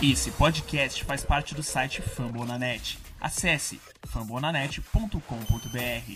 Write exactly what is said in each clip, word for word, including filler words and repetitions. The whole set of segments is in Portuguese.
Esse podcast faz parte do site Fambonanet. Acesse fambonanet ponto com ponto b r.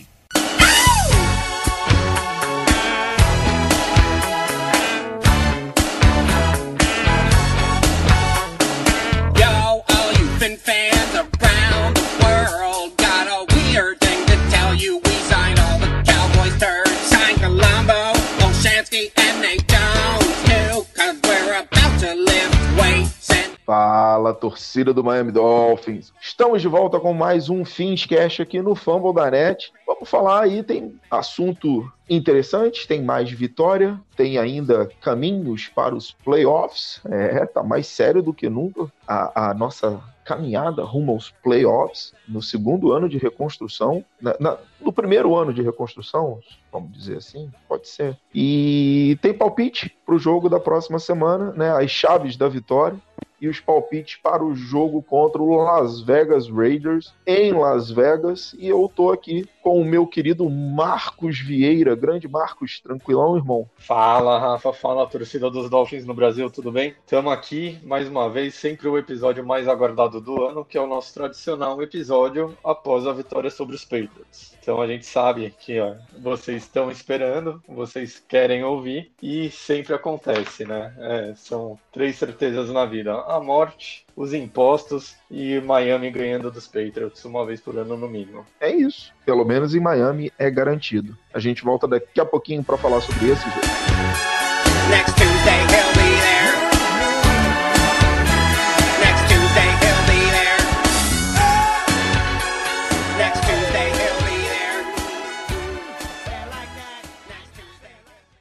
Yo, all you Fin fans around the world got a weird thing to tell you. We signed all the Cowboys turds, signed Colombo, Olshansky, and Nate Jones too, cause we're about to lift weights and... Fala, torcida do Miami Dolphins. Estamos de volta com mais um Finscast aqui no Fumble da Net. Vamos falar aí, tem assunto interessante, tem mais vitória, tem ainda caminhos para os playoffs. É, tá mais sério do que nunca a, a nossa caminhada rumo aos playoffs no segundo ano de reconstrução, na, na, no primeiro ano de reconstrução, vamos dizer assim, pode ser. E tem palpite para o jogo da próxima semana, né? As chaves da vitória e os palpites para o jogo contra o Las Vegas Raiders em Las Vegas. E eu tô aqui com o meu querido Marcos Vieira. Grande Marcos, tranquilão, irmão? Fala, Rafa, fala, torcida dos Dolphins no Brasil, tudo bem? Estamos aqui, mais uma vez, sempre o episódio mais aguardado do ano, que é o nosso tradicional episódio após a vitória sobre os Patriots. Então a gente sabe que ó, vocês estão esperando, vocês querem ouvir e sempre acontece, né? É, são três certezas na vida: a morte, os impostos e Miami ganhando dos Patriots uma vez por ano no mínimo. É isso, pelo menos em Miami é garantido. A gente volta daqui a pouquinho para falar sobre esse jogo. Next Tuesday he'll be there. Next Tuesday he'll be there. Next Tuesday he'll be there. Say it like that. Next Tuesday.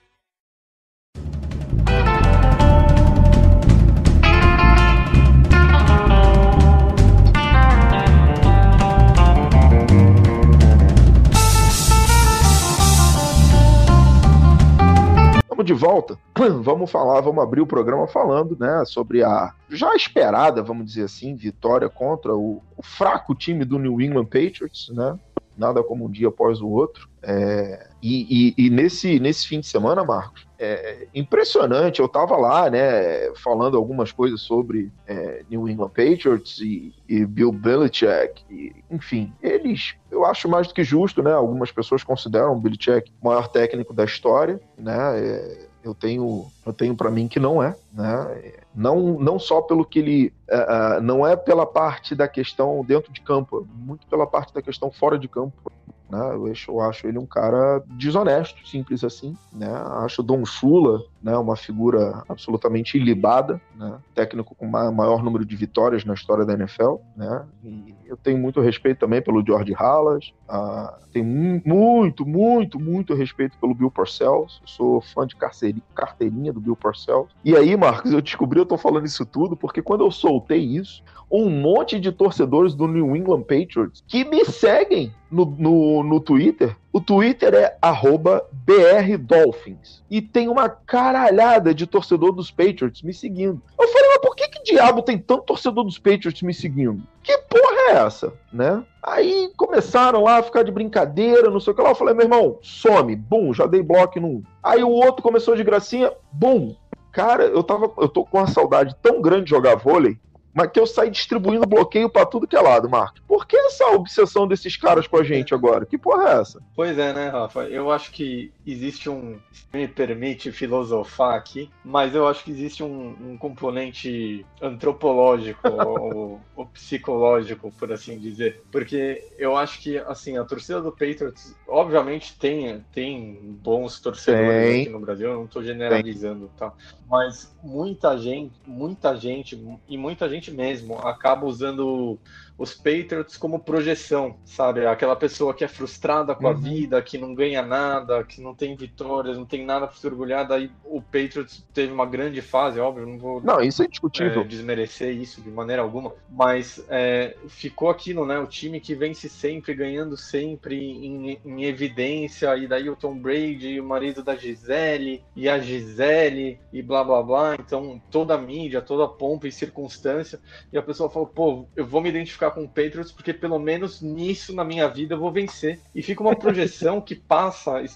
De volta, vamos falar, vamos abrir o programa falando, né, sobre a já esperada, vamos dizer assim, vitória contra o, o fraco time do New England Patriots, né? Nada como um dia após o outro. É, e e, e nesse, nesse fim de semana, Marcos, é impressionante. Eu tava lá, né, falando algumas coisas sobre é, New England Patriots e, e Bill Belichick, e, enfim, eles, eu acho mais do que justo, né? Algumas pessoas consideram o Belichick o maior técnico da história, né? É, eu tenho, eu tenho para mim que não é, né? Não, não só pelo que ele, uh, uh, não é pela parte da questão dentro de campo, muito pela parte da questão fora de campo. Né? Eu, acho, eu acho ele um cara desonesto, simples assim, né? Acho o Don Shula, né, uma figura absolutamente ilibada, né? Técnico com o maior número de vitórias na história da N F L, né? E eu tenho muito respeito também pelo George Halas, uh, tenho muito, muito, muito respeito pelo Bill Parcells. Eu sou fã de carteirinha do Bill Parcells. E aí, Marcos, eu descobri, eu tô falando isso tudo porque quando eu soltei isso, um monte de torcedores do New England Patriots que me seguem no, no, no Twitter. O Twitter é arroba B R Dolphins. E tem uma caralhada de torcedor dos Patriots me seguindo. Eu falei, mas por que que diabo tem tanto torcedor dos Patriots me seguindo? Que porra é essa, né? Aí começaram lá a ficar de brincadeira, não sei o que lá. Eu falei, meu irmão, some. Bum, já dei bloco num. Aí o outro começou de gracinha. Bum. Cara, eu, tava, eu tô com uma saudade tão grande de jogar vôlei, mas que eu saí distribuindo bloqueio pra tudo que é lado, Marcos. Por que essa obsessão desses caras com a gente agora? Que porra é essa? Pois é, né, Rafa? Eu acho que existe um... Me permite filosofar aqui, mas eu acho que existe um, um componente antropológico ou, ou psicológico, por assim dizer. Porque eu acho que, assim, a torcida do Patriots, obviamente, tem, tem bons torcedores tem. aqui no Brasil, eu não tô generalizando, tá? Mas muita gente, muita gente, e muita gente mesmo, acaba usando os Patriots como projeção, sabe? Aquela pessoa que é frustrada com a uhum. vida, que não ganha nada, que não tem vitórias, não tem nada para se orgulhar. Daí o Patriots teve uma grande fase, óbvio, não vou não, isso é indiscutível. É, desmerecer isso de maneira alguma, mas é, ficou aquilo, né? O time que vence sempre, ganhando sempre em, em evidência, e daí o Tom Brady, o marido da Gisele, e a Gisele, e blá blá blá. Então toda a mídia, toda a pompa e circunstância, e a pessoa falou, pô, eu vou me identificar com o Patriots porque pelo menos nisso na minha vida eu vou vencer. E fica uma projeção que passa, extrapola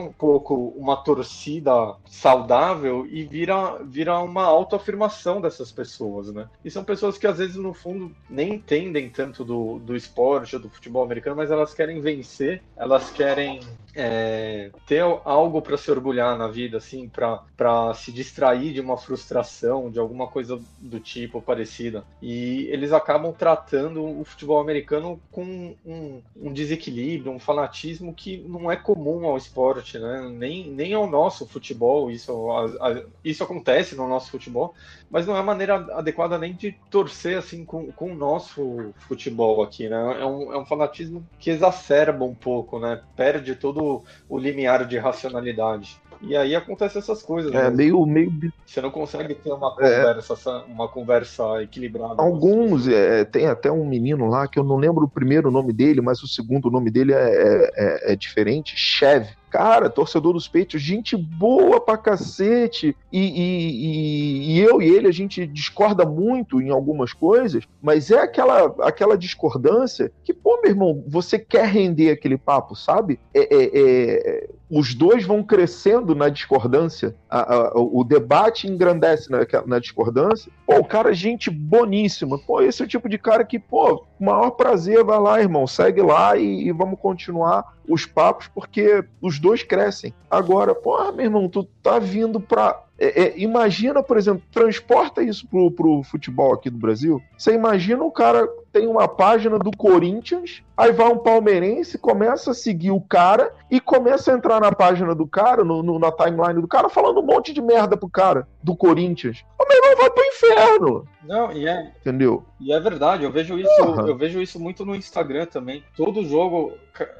um pouco uma torcida saudável e vira, vira uma autoafirmação dessas pessoas, né? E são pessoas que às vezes no fundo nem entendem tanto do, do esporte ou do futebol americano, mas elas querem vencer, elas querem é, ter algo para se orgulhar na vida, assim, para se distrair de uma frustração, de alguma coisa do tipo parecida. E eles acabam tratando o futebol americano com um, um desequilíbrio, um fanatismo que não é comum ao esporte, né? Nem, nem ao nosso futebol. Isso, a, a, isso acontece no nosso futebol, mas não é a maneira adequada nem de torcer assim com, com o nosso futebol aqui, né? É um, é um fanatismo que exacerba um pouco, né? Perde todo o limiar de racionalidade. E aí acontecem essas coisas. É, né? meio, meio. Você não consegue ter uma conversa, é... uma conversa equilibrada. Alguns, é, tem até um menino lá que eu não lembro o primeiro nome dele, mas o segundo nome dele é, é, é diferente, Chev. Cara, torcedor dos Patriots, gente boa pra cacete, e, e, e, e eu e ele, a gente discorda muito em algumas coisas, mas é aquela, aquela discordância que, pô, meu irmão, você quer render aquele papo, sabe? É, é, é, os dois vão crescendo na discordância, a, a, o debate engrandece na, na discordância. Pô, o cara, gente boníssima, pô, esse é o tipo de cara que, pô, o maior prazer, vai lá, irmão, segue lá e, e vamos continuar os papos, porque os dois crescem. Agora, pô, meu irmão, tu tá vindo pra... É, é, imagina, por exemplo, transporta isso pro, pro futebol aqui do Brasil. Você imagina o cara tem uma página do Corinthians, aí vai um palmeirense, começa a seguir o cara e começa a entrar na página do cara, no, no, na timeline do cara, falando um monte de merda pro cara do Corinthians. O meu irmão vai pro inferno. Não, e é... Entendeu? E é verdade, eu vejo isso, eu vejo isso muito no Instagram também. Todo jogo,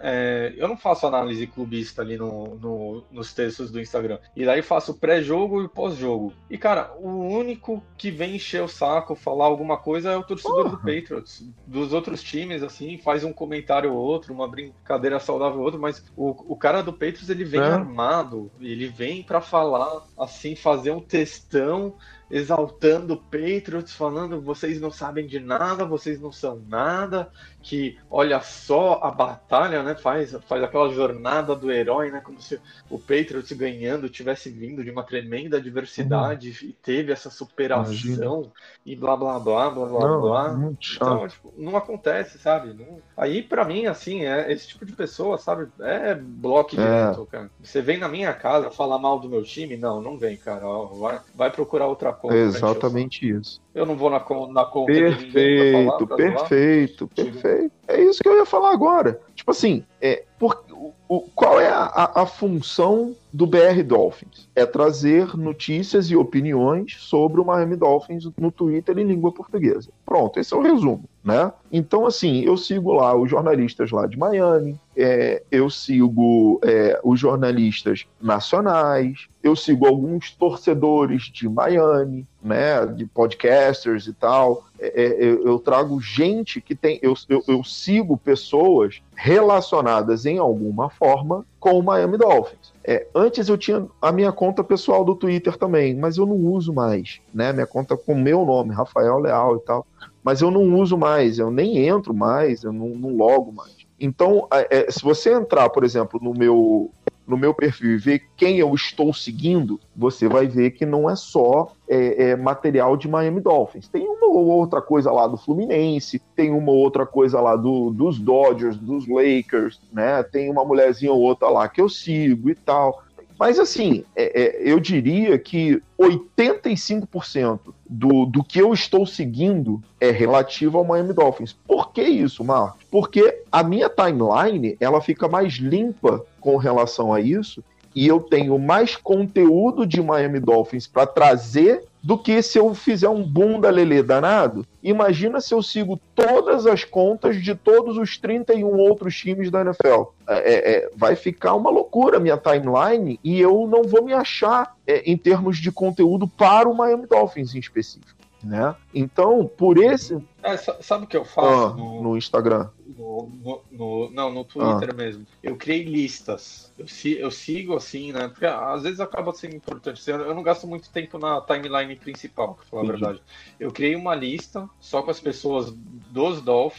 é, eu não faço análise clubista ali no, no, nos textos do Instagram. E daí faço pré-jogo e pós-jogo. E, cara, o único que vem encher o saco, falar alguma coisa é o torcedor Porra. do Patriots. Dos outros times, assim, faz um comentário ou outro, uma brincadeira saudável ou outro, mas o, o cara do Patriots, ele vem é. armado, ele vem pra falar, assim, fazer um textão, exaltando o Patriots, falando vocês não sabem de nada, vocês não são nada, que olha só a batalha, né, faz, faz aquela jornada do herói, né, como se o Patriots ganhando tivesse vindo de uma tremenda adversidade uhum. e teve essa superação Imagina. e blá blá blá blá blá não, blá. Então, tipo, não acontece, sabe? Não... Aí pra mim, assim, é esse tipo de pessoa, sabe, é bloco direto, é. cara. Você vem na minha casa falar mal do meu time? Não, não vem, cara. Vai, vai procurar outra conta. É exatamente isso. Eu não vou na, na conta perfeito, de ninguém pra falar, pra perfeito, zoar. perfeito. É isso que eu ia falar agora. Tipo assim, é, por, o, qual é a, a, a função do B R Dolphins? É trazer notícias e opiniões sobre o Miami Dolphins no Twitter em língua portuguesa. Pronto, esse é o resumo, né? Então, assim, eu sigo lá os jornalistas lá de Miami, é, eu sigo é, os jornalistas nacionais, eu sigo alguns torcedores de Miami, né, de podcasters e tal. É, é, eu, eu trago gente que tem... Eu, eu, eu sigo pessoas relacionadas em alguma forma com o Miami Dolphins. É, antes eu tinha a minha conta pessoal do Twitter também, mas eu não uso mais, né? Minha conta com o meu nome, Rafael Leal e tal, mas eu não uso mais, eu nem entro mais, eu não, não logo mais. Então, é, se você entrar, por exemplo, no meu, no meu perfil e ver quem eu estou seguindo, você vai ver que não é só é, é, material de Miami Dolphins. Tem uma ou outra coisa lá do Fluminense, tem uma ou outra coisa lá do, dos Dodgers, dos Lakers, né? Tem uma mulherzinha ou outra lá que eu sigo e tal. Mas, assim, é, é, eu diria que oitenta e cinco por cento do, do que eu estou seguindo é relativo ao Miami Dolphins. Por que isso, Marcos? Porque a minha timeline ela fica mais limpa com relação a isso e eu tenho mais conteúdo de Miami Dolphins para trazer do que se eu fizer um bunda lelê danado. Imagina se eu sigo todas as contas de todos os trinta e um outros times da N F L. É, é, vai ficar uma loucura a minha timeline e eu não vou me achar é, em termos de conteúdo para o Miami Dolphins em específico, né? Então, por esse... É, sabe o que eu faço ah, no... no Instagram? No, no, no, não, no Twitter ah. mesmo. Eu criei listas. Eu, eu sigo assim, né? Porque às vezes acaba sendo importante. Eu não gasto muito tempo na timeline principal, pra falar Entendi. a verdade. Eu criei uma lista só com as pessoas dos Dolphins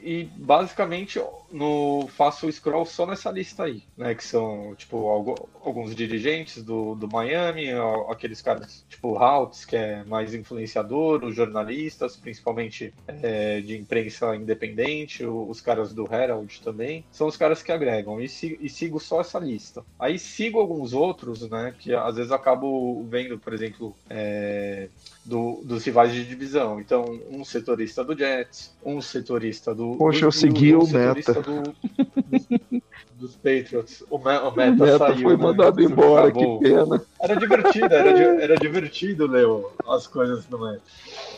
e basicamente no, faço o scroll só nessa lista aí, né? Que são, tipo, algo, alguns dirigentes do, do Miami, aqueles caras, tipo, Houts, que é mais influenciador, os jornalistas, principalmente é, de imprensa independente, os caras do Herald também, são os caras que agregam, e, e sigo só essa lista. Aí sigo alguns outros, né? Que às vezes acabo vendo, por exemplo, é, do, dos rivais de divisão. Então, um setorista do Jets, um setorista do... Poxa, do, eu segui um o setorista Meta. Do, dos, dos Patriots. O, Me, o Meta, O Meta saiu, foi né? mandado embora, Acabou. que pena. Era divertido, era, era divertido, Leo, as coisas do Meta.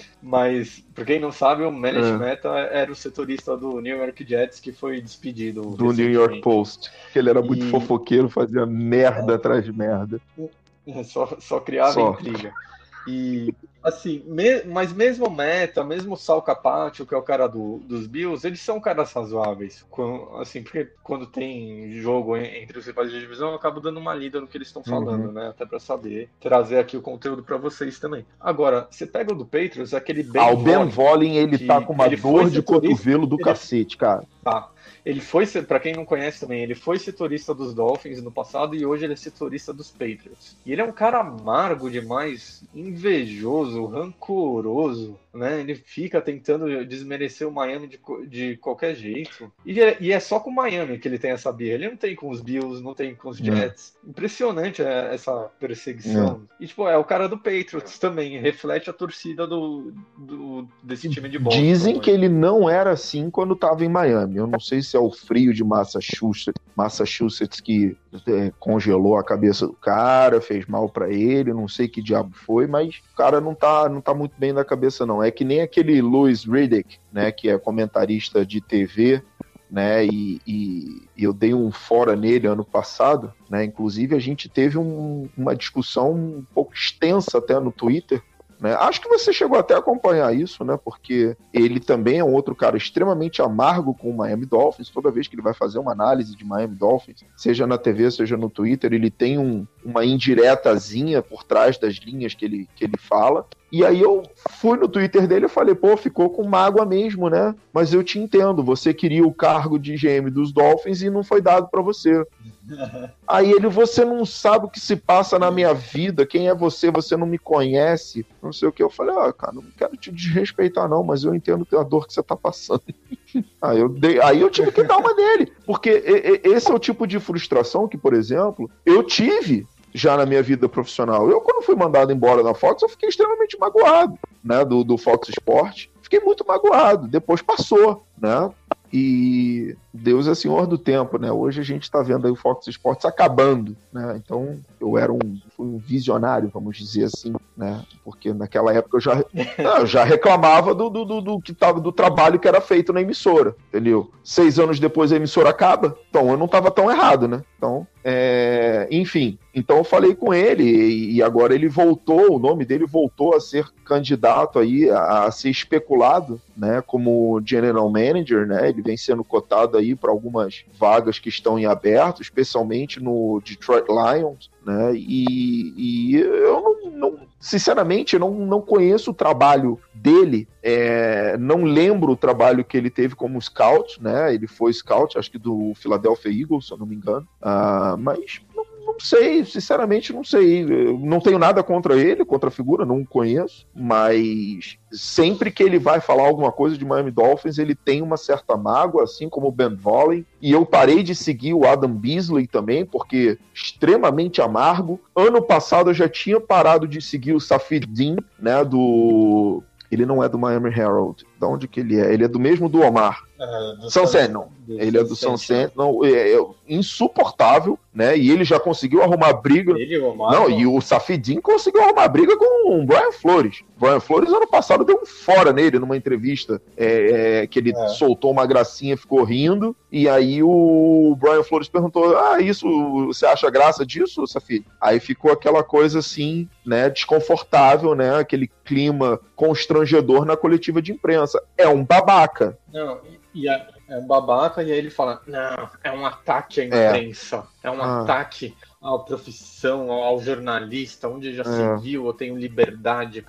Mas, por quem não sabe, o Manish É. Mehta era o setorista do New York Jets que foi despedido Do New York Post. Que ele era muito E- fofoqueiro, fazia merda atrás de merda. Só, só criava Só. intriga. E, assim, me- mas mesmo o Meta, mesmo o Sal Capaccio, que é o cara do, dos Bills, eles são caras razoáveis. Quando, assim, porque quando tem jogo en- entre os rivais de divisão, eu acabo dando uma lida no que eles estão falando, Uhum. né? Até pra saber, trazer aqui o conteúdo pra vocês também. Agora, você pega o do Patriots, aquele Ben Ah, o Ben Volin, Volin, ele que tá com uma ele foi dor de setorista- cotovelo do ele- cacete, cara. Tá. Ele foi, se- pra quem não conhece também, ele foi setorista dos Dolphins no passado e hoje ele é setorista dos Patriots. E ele é um cara amargo demais, invejoso, rancoroso, né? Ele fica tentando desmerecer o Miami de, co- de qualquer jeito. E é, e é só com o Miami que ele tem essa birra. Ele não tem com os Bills, não tem com os Jets. Impressionante é, essa perseguição. E, tipo, é o cara do Patriots também. Reflete a torcida do, do- desse time de Boston. Dizem né? que ele não era assim quando estava em Miami. Eu não sei se é o frio de Massachusetts, Massachusetts que é, congelou a cabeça do cara, fez mal pra ele, não sei que diabo foi, mas o cara não tá, não tá muito bem da cabeça não. É que nem aquele Louis Riddick, né, que é comentarista de T V, né, e, e eu dei um fora nele ano passado, né, inclusive a gente teve um- uma discussão um pouco extensa até no Twitter, né? Acho que você chegou até a acompanhar isso, né? Porque ele também é um outro cara extremamente amargo com o Miami Dolphins. Toda vez que ele vai fazer uma análise de Miami Dolphins, seja na T V, seja no Twitter, ele tem um, uma indiretazinha por trás das linhas que ele, que ele fala. E aí eu fui no Twitter dele e falei, pô, ficou com mágoa mesmo, né? Mas eu te entendo, você queria o cargo de G M dos Dolphins e não foi dado pra você. Aí ele, você não sabe o que se passa na minha vida, quem é você, você não me conhece, não sei o que. Eu falei, ah, cara, não quero te desrespeitar não, mas eu entendo a dor que você tá passando. Aí eu, dei, aí eu tive que dar uma nele, porque e- e- esse é o tipo de frustração que, por exemplo, eu tive já na minha vida profissional. Eu, quando fui mandado embora da Fox, eu fiquei extremamente magoado, né, do, do Fox Sports. Fiquei muito magoado, depois passou, né? E Deus é senhor do tempo, né? Hoje a gente está vendo aí o Fox Sports acabando, né? Então eu era um, fui um visionário, vamos dizer assim, né? Porque naquela época eu já, não, eu já reclamava do, do, do, do que tava, do trabalho que era feito na emissora, entendeu? Seis anos depois a emissora acaba, então eu não estava tão errado, né? Então, é, enfim, então eu falei com ele e, e agora ele voltou, o nome dele voltou a ser candidato aí a, a ser especulado, né? Como General Manager, né? Ele vem sendo cotado aí para algumas vagas que estão em aberto, especialmente no Detroit Lions, né? E, e eu não, não sinceramente, eu não, não conheço o trabalho dele, é, não lembro o trabalho que ele teve como scout, né? Ele foi scout, acho que do Philadelphia Eagles, se eu não me engano, ah, mas não, não sei, sinceramente não sei, eu não tenho nada contra ele, contra a figura, não o conheço, mas sempre que ele vai falar alguma coisa de Miami Dolphins, ele tem uma certa mágoa, assim como o Ben Volin, e eu parei de seguir o Adam Beasley também, porque extremamente amargo. Ano passado eu já tinha parado de seguir o Safid Din, né, do... Ele não é do Miami Herald. De onde que ele é? Ele é do mesmo do Omar. É, do Sun Sentinel. Ele é do Sun Sentinel. É, é insuportável, né? E ele já conseguiu arrumar briga. Ele, o Omar, Não, e o Safidin conseguiu arrumar briga com o Brian Flores. O Brian Flores, ano passado, deu um fora nele numa entrevista é, é, que ele É. soltou uma gracinha, ficou rindo. E aí o Brian Flores perguntou: ah, isso, você acha graça disso, Safid? Aí ficou aquela coisa assim, né, desconfortável, né? Aquele clima constrangedor na coletiva de imprensa. É um babaca. Não, e, e é, é um babaca, e aí ele fala, não, é um ataque à imprensa, é, um Ah. ataque à profissão, ao, ao jornalista, onde já É. se viu, eu tenho liberdade para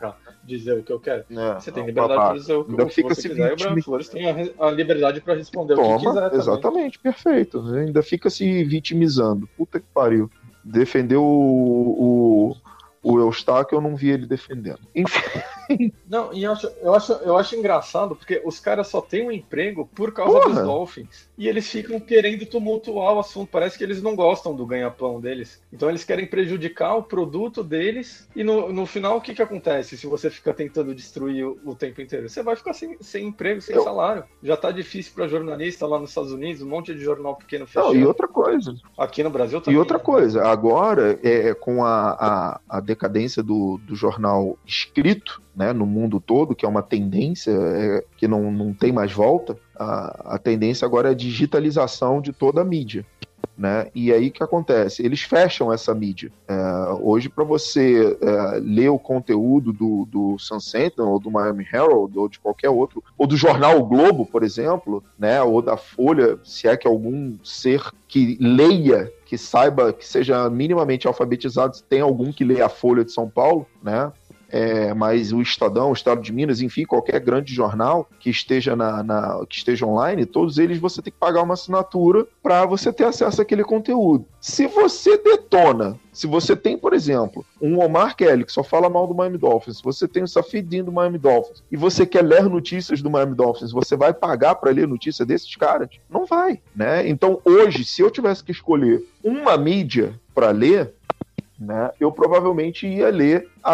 dizer o que eu quero. É, você tem é um liberdade babaca. para dizer o que, Ainda o que fica você se quiser, e o Brian vitimi- Flores tem a, re- a liberdade para responder o que Toma, quiser também. exatamente, perfeito. Ainda fica se vitimizando. Puta que pariu. Defendeu o, o, o Eustáquio, eu não vi ele defendendo. Enfim. Não, e eu acho, eu, acho, eu acho engraçado, porque os caras só têm um emprego por causa Porra. dos Dolphins. E eles ficam querendo tumultuar o assunto. Parece que eles não gostam do ganha-pão deles. Então eles querem prejudicar o produto deles. E no, no final, o que, que acontece se você fica tentando destruir o, o tempo inteiro? Você vai ficar sem, sem emprego, sem Eu... salário. Já tá difícil para jornalista lá nos Estados Unidos, um monte de jornal pequeno Não, fechando. e outra coisa. Aqui no Brasil também. E outra né? coisa, agora, é, com a, a, a decadência do, do jornal escrito, né, no mundo todo, que é uma tendência é, que não, não tem mais volta, a, a tendência agora é a digitalização de toda a mídia. Né? E aí o que acontece? Eles fecham essa mídia. É, hoje, para você é, ler o conteúdo do, do Sun Sentinel, ou do Miami Herald, ou de qualquer outro, ou do jornal o Globo, por exemplo, né? Ou da Folha, se é que algum ser que leia, que saiba, que seja minimamente alfabetizado, se tem algum que leia a Folha de São Paulo, né? É, mas o Estadão, o Estado de Minas, enfim, qualquer grande jornal que esteja, na, na, que esteja online, todos eles você tem que pagar uma assinatura para você ter acesso àquele conteúdo. Se você detona, se você tem, por exemplo, um Omar Kelly que só fala mal do Miami Dolphins, você tem o Safidin do Miami Dolphins, e você quer ler notícias do Miami Dolphins, você vai pagar para ler notícia desses caras? Não vai, né? Então hoje, se eu tivesse que escolher uma mídia para ler, né, eu provavelmente ia ler a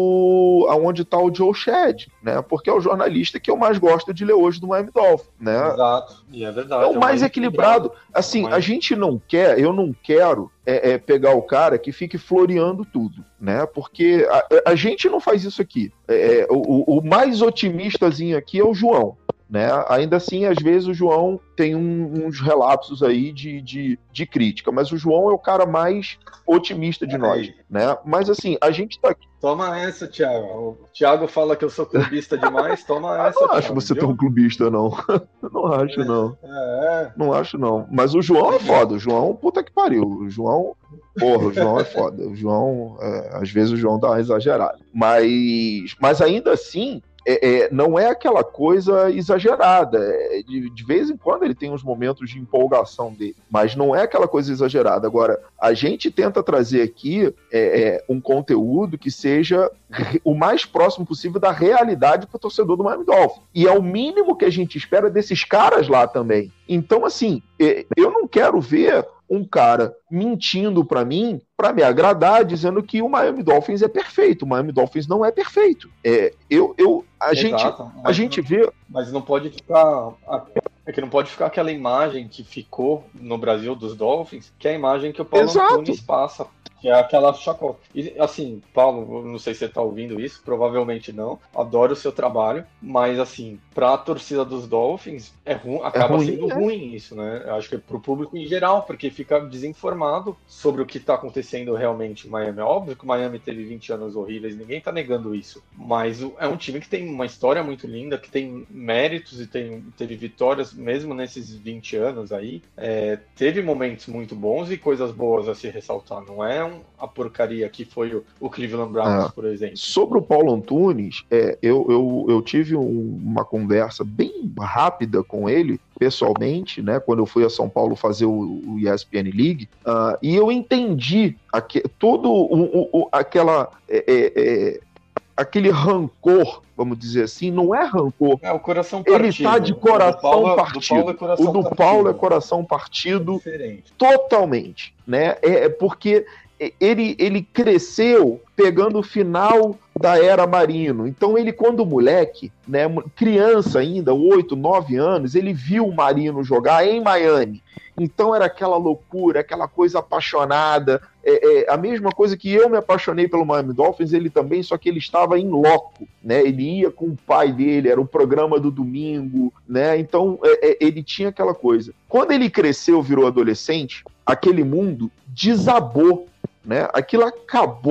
do aonde está o Joe Shad, né, porque é o jornalista que eu mais gosto de ler hoje do Miami Dolphins, né? Exato, e é verdade. É o mais equilibrado. Assim, mais... a gente não quer, eu não quero é, é, pegar o cara que fique floreando tudo, né? Porque a, a gente não faz isso aqui. É, o, o mais otimistazinho aqui é o João. Né? Ainda assim, às vezes o João tem um, uns relapsos aí de, de, de crítica, mas o João é o cara mais otimista de nós, né? Mas assim, a gente tá aqui. Toma essa, Thiago. O Thiago fala que eu sou clubista demais, toma essa. Eu não acho Thiago, você viu? tão clubista, não. Eu não acho, não. É. Não acho, não. Mas o João é foda. O João, puta que pariu. O João, porra, o João é foda. O João, é, às vezes o João dá uma exagerada. Mas, mas ainda assim, É, é, não é aquela coisa exagerada. É, de, de vez em quando ele tem uns momentos de empolgação dele, mas não é aquela coisa exagerada. Agora, a gente tenta trazer aqui é, é, um conteúdo que seja o mais próximo possível da realidade para o torcedor do Miami Dolphins. E é o mínimo que a gente espera desses caras lá também. Então, assim, é, eu não quero ver um cara mentindo para mim, para me agradar, dizendo que o Miami Dolphins é perfeito. O Miami Dolphins não é perfeito. É, eu, eu, a Exato, gente, a gente não, vê... Mas não pode ficar... É que não pode ficar aquela imagem que ficou no Brasil dos Dolphins, que é a imagem que o Paulo Exato. Antunes passa. Que é aquela chacota. E, assim, Paulo, não sei se você tá ouvindo isso, provavelmente não. Adoro o seu trabalho, mas, assim, pra torcida dos Dolphins, é ru... acaba ruim, sendo né? ruim isso, né? Eu acho que é pro público em geral, porque fica desinformado sobre o que tá acontecendo realmente em Miami. É óbvio que o Miami teve vinte anos horríveis, ninguém tá negando isso. Mas é um time que tem uma história muito linda, que tem méritos e tem, teve vitórias, mesmo nesses vinte anos aí. É, teve momentos muito bons e coisas boas a se ressaltar, não é a porcaria que foi o, o Cleveland Browns, Ah, por exemplo. Sobre o Paulo Antunes, é, eu, eu, eu tive um, uma conversa bem rápida com ele, pessoalmente, né, quando eu fui a São Paulo fazer o, o E S P N League, uh, e eu entendi aque, todo o, o, o, aquela... É, é, é, aquele rancor, vamos dizer assim, não é rancor. É o coração partido. Ele está de coração Paulo, partido. do Paulo é coração o do partido. Paulo é coração partido Diferente. totalmente, né? É, é porque ele, ele cresceu pegando o final da era Marino. Então ele, quando moleque, né, criança ainda, oito, nove anos, ele viu o Marino jogar em Miami. Então era aquela loucura, aquela coisa apaixonada, é, é, a mesma coisa que eu me apaixonei pelo Miami Dolphins, ele também, só que ele estava em loco, né? Ele ia com o pai dele, era o programa do domingo, né? Então é, é, ele tinha aquela coisa. Quando ele cresceu, virou adolescente, aquele mundo desabou, né? Aquilo acabou,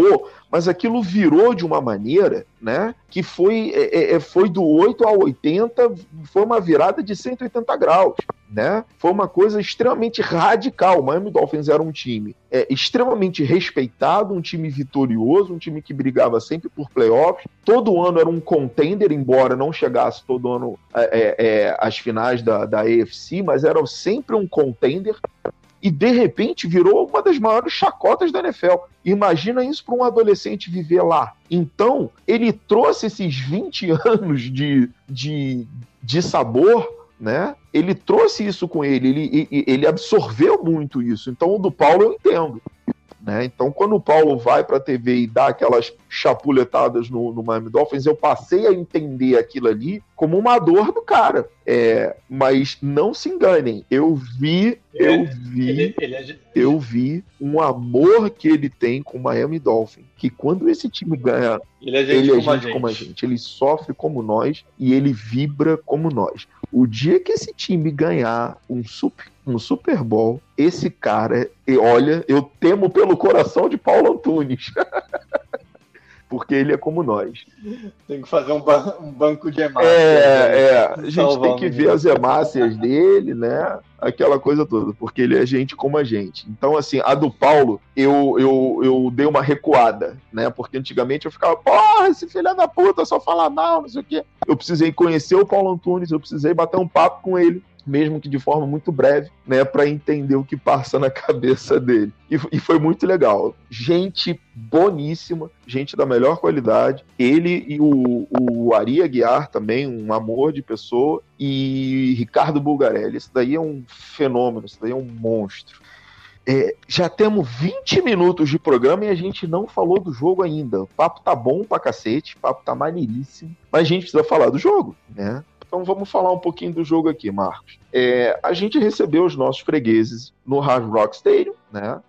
mas aquilo virou de uma maneira, né, que foi, é, é, foi do oito a oitenta, foi uma virada de cento e oitenta graus, né? Foi uma coisa extremamente radical. O Miami Dolphins era um time é, extremamente respeitado, um time vitorioso, um time que brigava sempre por playoffs. Todo ano era um contender, embora não chegasse todo ano é, é, às finais da, da A F C, mas era sempre um contender. E de repente virou uma das maiores chacotas da N F L. Imagina isso para um adolescente viver lá. Então, ele trouxe esses vinte anos de, de, de sabor, né? Ele trouxe isso com ele, ele, ele absorveu muito isso. Então, o do Paulo eu entendo. Né? Então, quando o Paulo vai para a T V e dá aquelas chapuletadas no, no Miami Dolphins, eu passei a entender aquilo ali como uma dor do cara. É, mas não se enganem, eu vi, eu vi, ele, ele é... eu vi um amor que ele tem com o Miami Dolphins, que quando esse time ganha, ele é gente, ele é como, gente a gente. como a gente, ele sofre como nós e ele vibra como nós. O dia que esse time ganhar um Super, um Super Bowl, esse cara, e olha, eu temo pelo coração de Paulo Antunes. Porque ele é como nós. Tem que fazer um, ban- um banco de hemácias. É, né? é. A gente tem que ver as hemácias dele, né? Aquela coisa toda, porque ele é gente como a gente. Então, assim, a do Paulo, eu, eu, eu dei uma recuada, né? Porque antigamente eu ficava, porra, esse filho da puta só fala mal, não sei o quê. Eu precisei conhecer o Paulo Antunes, eu precisei bater um papo com ele, mesmo que de forma muito breve, né, para entender o que passa na cabeça dele. E, e foi muito legal. Gente boníssima, gente da melhor qualidade. Ele e o, o Ari Aguiar também, um amor de pessoa. E Ricardo Bulgarelli. Isso daí é um fenômeno, isso daí é um monstro. É, já temos vinte minutos de programa e a gente não falou do jogo ainda. O papo tá bom pra cacete, o papo tá maneiríssimo, mas a gente precisa falar do jogo, né? Então vamos falar um pouquinho do jogo aqui, Marcos. É, a gente recebeu os nossos fregueses no Hard Rock Stadium, né?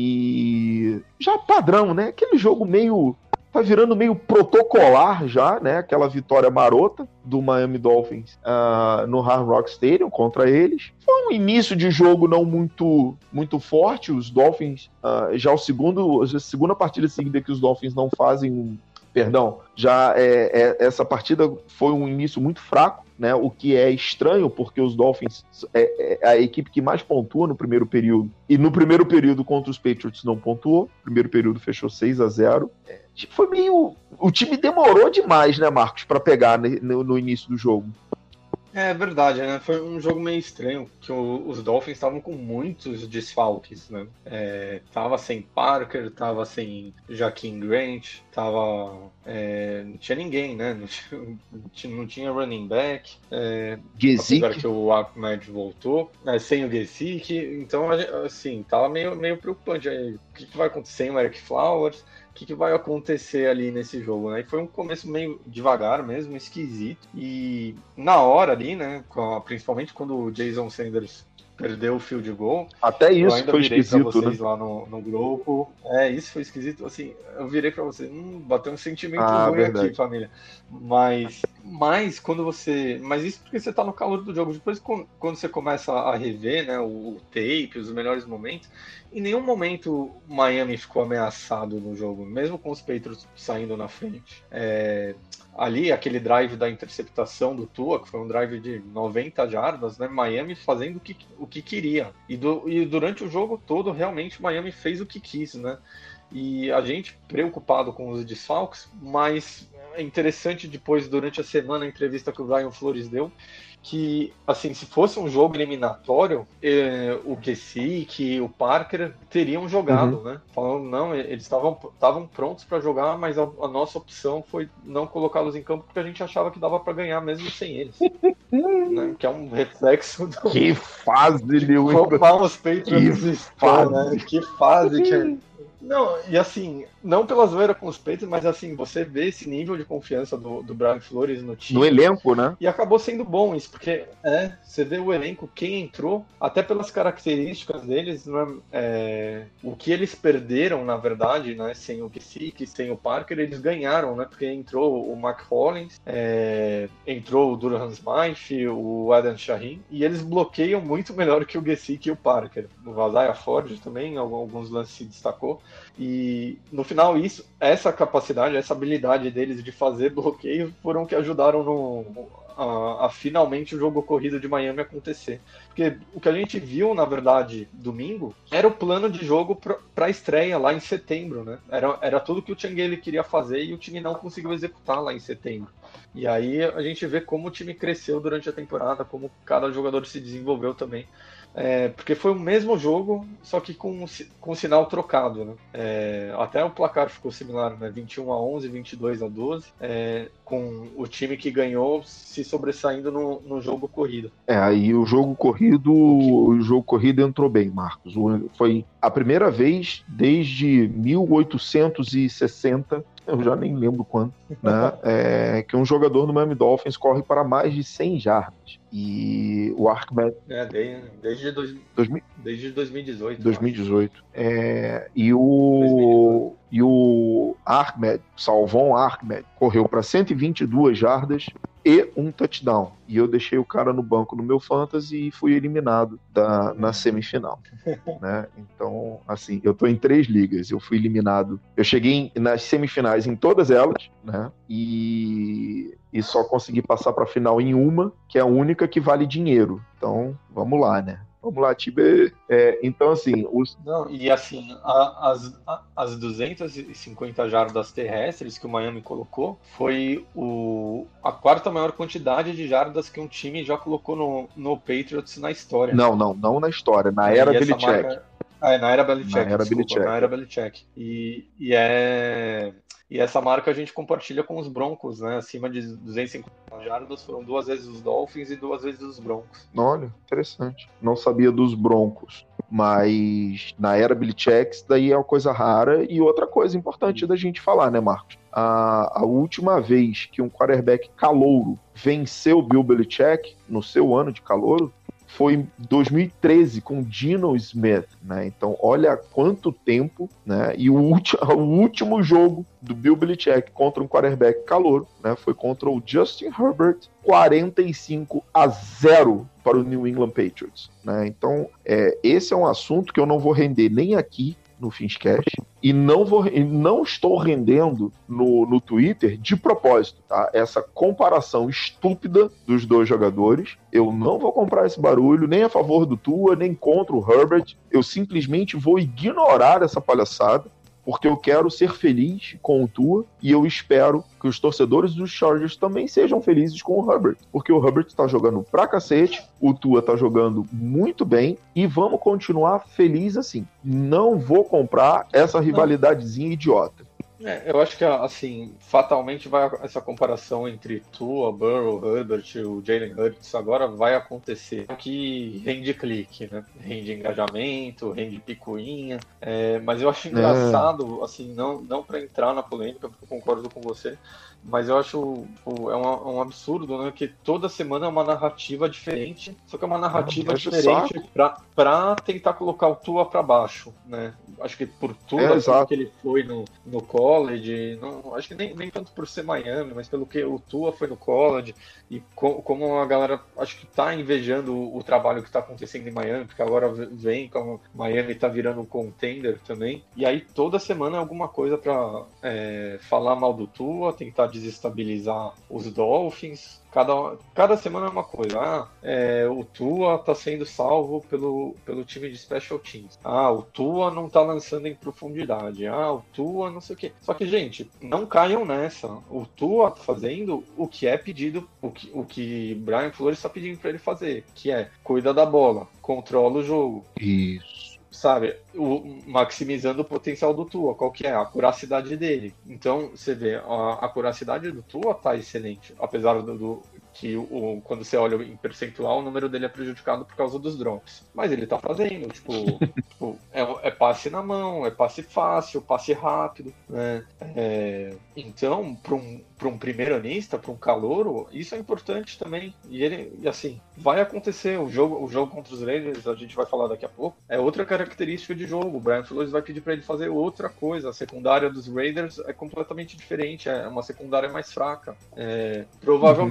E já padrão, né? Aquele jogo meio... tá virando meio protocolar já, né? Aquela vitória marota do Miami Dolphins uh, no Hard Rock Stadium contra eles. Foi um início de jogo não muito, muito forte. Os Dolphins, uh, já o segundo, a segunda partida seguida que os Dolphins não fazem um... Perdão, já é, é, essa partida foi um início muito fraco, né? O que é estranho, porque os Dolphins é, é a equipe que mais pontua no primeiro período. E no primeiro período contra os Patriots não pontuou. O primeiro período fechou seis a zero. É, foi meio... O time demorou demais, né, Marcos, para pegar no, no início do jogo. É verdade, né? Foi um jogo meio estranho, que o, os Dolphins estavam com muitos desfalques, né? É, tava sem Parker, tava sem Jaquim Grant, tava... É, não tinha ninguém, né? Não tinha, não tinha running back. É, apesar que o Ahmed voltou, né? Sem o Gesicki. Então, assim, tava meio, meio preocupante. Aí, o que, que vai acontecer com o Eric Flowers? O que, que vai acontecer ali nesse jogo, né? E foi um começo meio devagar mesmo, esquisito. E na hora ali, né? Principalmente quando o Jason Sanders perdeu o field goal. Até isso foi esquisito, pra vocês, né? Lá no, no grupo. É, isso foi esquisito. Assim, eu virei pra vocês, hum, bateu um sentimento ah, ruim verdade. aqui, família. Mas, mas quando você... Mas isso porque você tá no calor do jogo. Depois, quando você começa a rever, né, o, o tape, os melhores momentos, em nenhum momento Miami ficou ameaçado no jogo, mesmo com os Patriots saindo na frente. É... Ali, aquele drive da interceptação do Tua, que foi um drive de noventa jardas, né? Miami fazendo o que, o que queria. E, do, e durante o jogo todo, realmente, Miami fez o que quis, né? E a gente preocupado com os desfalques, mas é interessante depois, durante a semana, a entrevista que o Brian Flores deu, que, assim, se fosse um jogo eliminatório, eh, o Gesicki, o Parker teriam jogado, uhum. né? Falando, não, eles estavam prontos para jogar, mas a, a nossa opção foi não colocá-los em campo porque a gente achava que dava para ganhar mesmo sem eles. né? Que é um reflexo do... Que fase, New England! Os Patriots estão, né? Que fase que é... Não, e assim, não pela zoeira com os Patriots, mas assim, você vê esse nível de confiança do, do Brian Flores no time. No elenco, né? E acabou sendo bom isso, porque é, você vê o elenco, quem entrou, até pelas características deles, né, é, o que eles perderam, na verdade, né, sem o Gesicki, sem o Parker, eles ganharam, né? Porque entrou o Mac Hollins, é, entrou o Durham Smythe, o Adam Shaheen, e eles bloqueiam muito melhor que o Gesicki e o Parker. O Isaiah Ford também, alguns lances se destacou. E no final, isso, essa capacidade, essa habilidade deles de fazer bloqueio foram que ajudaram no, a, a finalmente o jogo corrido de Miami acontecer. Porque o que a gente viu, na verdade, domingo, era o plano de jogo para a estreia lá em setembro, né? Era, era tudo que o Changeli queria fazer e o time não conseguiu executar lá em setembro. E aí a gente vê como o time cresceu durante a temporada, como cada jogador se desenvolveu também. É, porque foi o mesmo jogo, só que com, com o sinal trocado, né? É, até o placar ficou similar, né? vinte e um a onze, vinte e dois a doze, é, com o time que ganhou se sobressaindo no, no jogo corrido. É, aí o jogo corrido, o jogo corrido entrou bem, Marcos. Foi a primeira vez desde mil oitocentos e sessenta, eu já nem lembro quando, né, é, que um jogador do Miami Dolphins corre para mais de cem jardas. E o Ahmed... É, desde, desde, dois, dois mil, desde dois mil e dezoito. dois mil e dezoito. É, e o, e o Ahmed, Salvon Ahmed, correu para cento e vinte e duas jardas e um touchdown. E eu deixei o cara no banco no meu fantasy e fui eliminado da, na semifinal. Né? Então, assim, eu tô em três ligas. Eu fui eliminado. Eu cheguei em, nas semifinais em todas elas, né? E, e só consegui passar para a final em uma, que é a única que vale dinheiro. Então, vamos lá, né? Vamos lá, Tiber. É, então, assim... Os... Não, e assim, a, as, a, as duzentas e cinquenta jardas terrestres que o Miami colocou foi o, a quarta maior quantidade de jardas que um time já colocou no, no Patriots na história. Não, não, não na história, na era Belichick. Marca... Ah, é, na era Belichick, na era desculpa, Belichick. na era Belichick. E, e é... E essa marca a gente compartilha com os Broncos, né? Acima de duzentas e cinquenta jardas foram duas vezes os Dolphins e duas vezes os Broncos. Olha, interessante. Não sabia dos Broncos, mas na era Belichick isso daí é uma coisa rara. E outra coisa importante da gente falar, né, Marcos? A, a última vez que um quarterback calouro venceu o Bill Belichick, no seu ano de calouro, foi em dois mil e treze com Geno Smith, né? Então, olha quanto tempo, né? E o, ulti- o último jogo do Bill Belichick contra um quarterback calouro, né? Foi contra o Justin Herbert, quarenta e cinco a zero para o New England Patriots, né? Então, é, esse é um assunto que eu não vou render nem aqui no Finscast e não, vou, e não estou rendendo no, no Twitter de propósito, tá? Essa comparação estúpida dos dois jogadores, eu não vou comprar esse barulho, nem a favor do Tua, nem contra o Herbert, eu simplesmente vou ignorar essa palhaçada, porque eu quero ser feliz com o Tua e eu espero que os torcedores dos Chargers também sejam felizes com o Herbert, porque o Herbert tá jogando pra cacete, o Tua tá jogando muito bem e vamos continuar feliz assim. Não vou comprar essa rivalidadezinha idiota. É, eu acho que, assim, fatalmente vai essa comparação entre Tua, Burrow, Herbert e o Jalen Hurts agora vai acontecer. Que rende clique, né? Rende engajamento, rende picuinha. É, mas eu acho engraçado, é. assim, não, não para entrar na polêmica, porque eu concordo com você, mas eu acho pô, é um, um absurdo, né? Que toda semana é uma narrativa diferente, só que é uma narrativa é, diferente pra, pra tentar colocar o Tua pra baixo, né? Acho que por tudo é, assim que ele foi no, no college, não, acho que nem, nem tanto por ser Miami, mas pelo que o Tua foi no college e co, como a galera acho que tá invejando o, o trabalho que tá acontecendo em Miami, porque agora vem como Miami tá virando um contender também, e aí toda semana é alguma coisa pra é, falar mal do Tua, tentar desestabilizar os Dolphins. Cada, cada semana é uma coisa. Ah, é, o Tua tá sendo salvo pelo, pelo time de Special Teams. Ah, o Tua não tá lançando em profundidade. Ah, o Tua não sei o quê. Só que, gente, não caiam nessa. O Tua tá fazendo o que é pedido, o que, o que Brian Flores está pedindo para ele fazer, que é cuida da bola, controla o jogo. Isso. Sabe, o, maximizando o potencial do Tua, qual que é? A curacidade dele. Então, você vê, a, a curacidade do Tua tá excelente, apesar do, do que o, quando você olha em percentual, o número dele é prejudicado por causa dos drops. Mas ele tá fazendo, tipo, tipo é, é passe na mão, é passe fácil, passe rápido, né? É, então, para um, para um primeiranista, para um calouro, isso é importante também. E ele, e assim, vai acontecer. O jogo, o jogo contra os Raiders, a gente vai falar daqui a pouco, é outra característica de jogo. O Brian Flores vai pedir para ele fazer outra coisa. A secundária dos Raiders é completamente diferente, é uma secundária mais fraca. É, provavelmente uhum. os Dolphins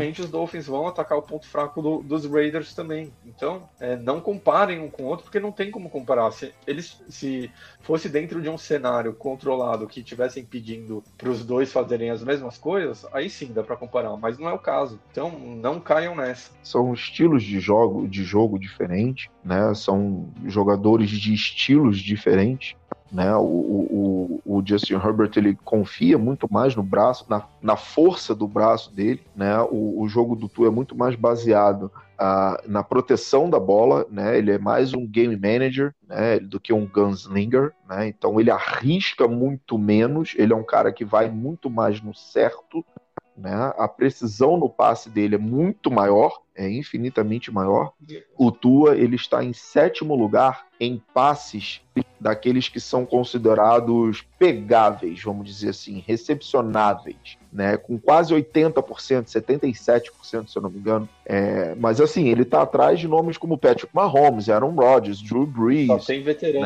Dolphins vão atacar o ponto fraco do, dos Raiders também. Então, é, não comparem um com o outro, porque não tem como comparar. Se eles se fosse dentro de um cenário controlado que tivessem pedindo para os dois fazerem as mesmas coisas, aí sim dá para comparar, mas não é o caso. Então, não caiam nessa. São estilos de jogo, de jogo diferentes, né? São jogadores de estilos diferentes. Né, o, o, o Justin Herbert, ele confia muito mais no braço, na, na força do braço dele, né, o, o jogo do Tua é muito mais baseado uh, na proteção da bola, né, ele é mais um game manager, né, do que um gunslinger, né, então ele arrisca muito menos, ele é um cara que vai muito mais no certo, né, a precisão no passe dele é muito maior, é infinitamente maior. O Tua, ele está em sétimo lugar em passes daqueles que são considerados pegáveis, vamos dizer assim, recepcionáveis, né, com quase oitenta por cento, setenta e sete por cento, se eu não me engano. É, mas assim, ele está atrás de nomes como Patrick Mahomes, Aaron Rodgers, Drew Brees. Só tem veterano.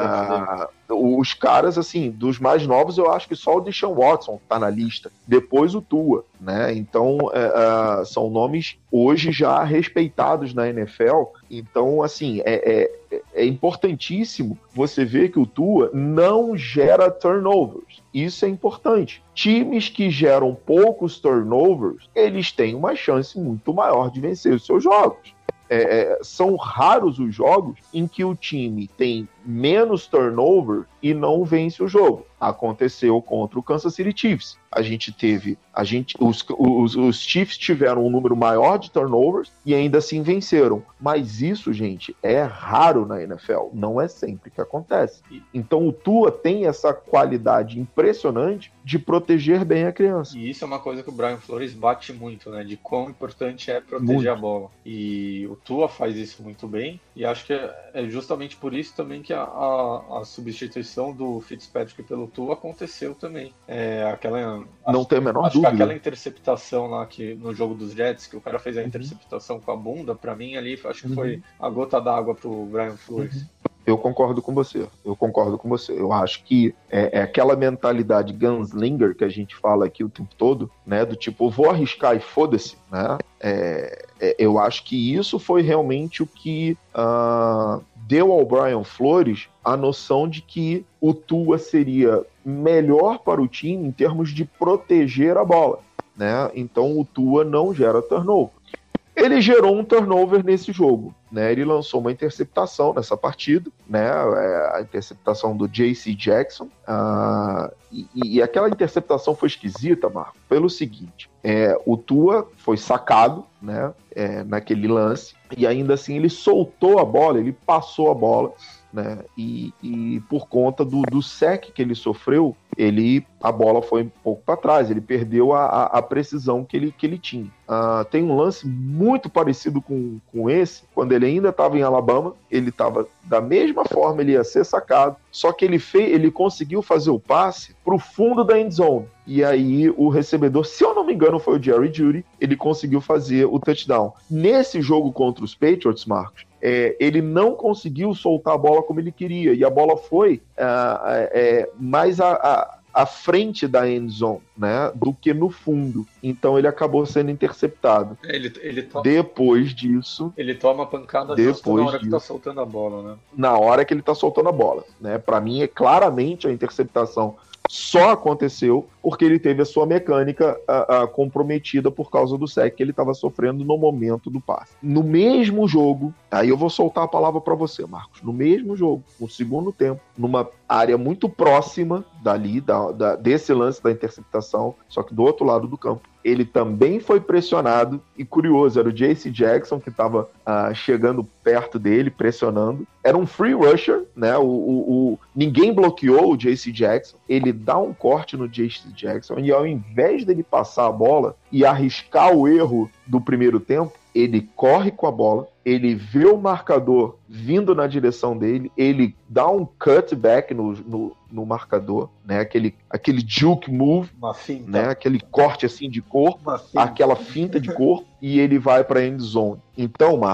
Né, é, os caras, assim, dos mais novos, eu acho que só o Deshaun Watson está na lista. Depois o Tua, né? Então, é, é, são nomes hoje já respeitados na N F L. Então, assim, é, é, é importantíssimo você ver que o Tua não gera turnovers. Isso é importante. Times que geram poucos turnovers, eles têm uma chance muito maior de vencer os seus jogos. É, é, são raros os jogos em que o time tem menos turnover e não vence o jogo. Aconteceu contra o Kansas City Chiefs. A gente teve, a gente, os, os, os Chiefs tiveram um número maior de turnovers e ainda assim venceram. Mas isso, gente, é raro na N F L. Não é sempre que acontece. Então o Tua tem essa qualidade impressionante de proteger bem a criança. E isso é uma coisa que o Brian Flores bate muito, né? De quão importante é proteger muito a bola. E o Tua faz isso muito bem. E acho que é, é justamente por isso também que a, a, a substituição do Fitzpatrick pelo Tua aconteceu também. É, aquela, não acho, tem a menor acho dúvida. Que aquela interceptação lá que, no jogo dos Jets, que o cara fez a interceptação uhum. com a bunda, pra mim ali, acho que uhum. foi a gota d'água pro Brian Flores. Uhum. Eu concordo com você, eu concordo com você. Eu acho que é, é aquela mentalidade gunslinger que a gente fala aqui o tempo todo, né? Do tipo, vou arriscar e foda-se, né? É, é, eu acho que isso foi realmente o que uh, deu ao Brian Flores a noção de que o Tua seria melhor para o time em termos de proteger a bola, né? Então o Tua não gera turnover. Ele gerou um turnover nesse jogo, né? Ele lançou uma interceptação nessa partida, né? A interceptação do J C Jackson. Uh, e, e aquela interceptação foi esquisita, Marco, pelo seguinte: é, o Tua foi sacado, né? É, naquele lance, e ainda assim ele soltou a bola, ele passou a bola, né? E, e por conta do, do sec que ele sofreu, ele, a bola foi um pouco para trás, ele perdeu a, a, a precisão que ele, que ele tinha. Uh, tem um lance muito parecido com, com esse, quando ele ainda estava em Alabama, ele estava da mesma forma, ele ia ser sacado, só que ele, fez, ele conseguiu fazer o passe para o fundo da end zone. E aí o recebedor, se eu não me engano, foi o Jerry Jeudy, ele conseguiu fazer o touchdown. Nesse jogo contra os Patriots, Marcos, é, ele não conseguiu soltar a bola como ele queria, e a bola foi uh, é, mais a, a, à frente da end zone, né, do que no fundo. Então ele acabou sendo interceptado. Ele, ele to... Depois disso... Ele toma pancada justo na hora disso, que tá soltando a bola, né? Na hora que ele tá soltando a bola, né? Para mim, é claramente a interceptação só aconteceu porque ele teve a sua mecânica a, a, comprometida por causa do sec que ele estava sofrendo no momento do passe. No mesmo jogo, aí eu vou soltar a palavra para você, Marcos, no mesmo jogo, no segundo tempo, numa área muito próxima dali, da, da, desse lance da interceptação, só que do outro lado do campo, ele também foi pressionado, e curioso, era o J C Jackson que estava uh, chegando perto dele, pressionando. Era um free rusher, né? O, o, o, ninguém bloqueou o J C Jackson. Ele dá um corte no J C Jackson e ao invés dele passar a bola e arriscar o erro do primeiro tempo, ele corre com a bola, ele vê o marcador vindo na direção dele, ele dá um cutback no, no, no marcador, né? Aquele, aquele juke move, uma finta, né? Aquele corte assim de corpo, aquela finta de corpo, e ele vai para a end zone. Então, Marcos,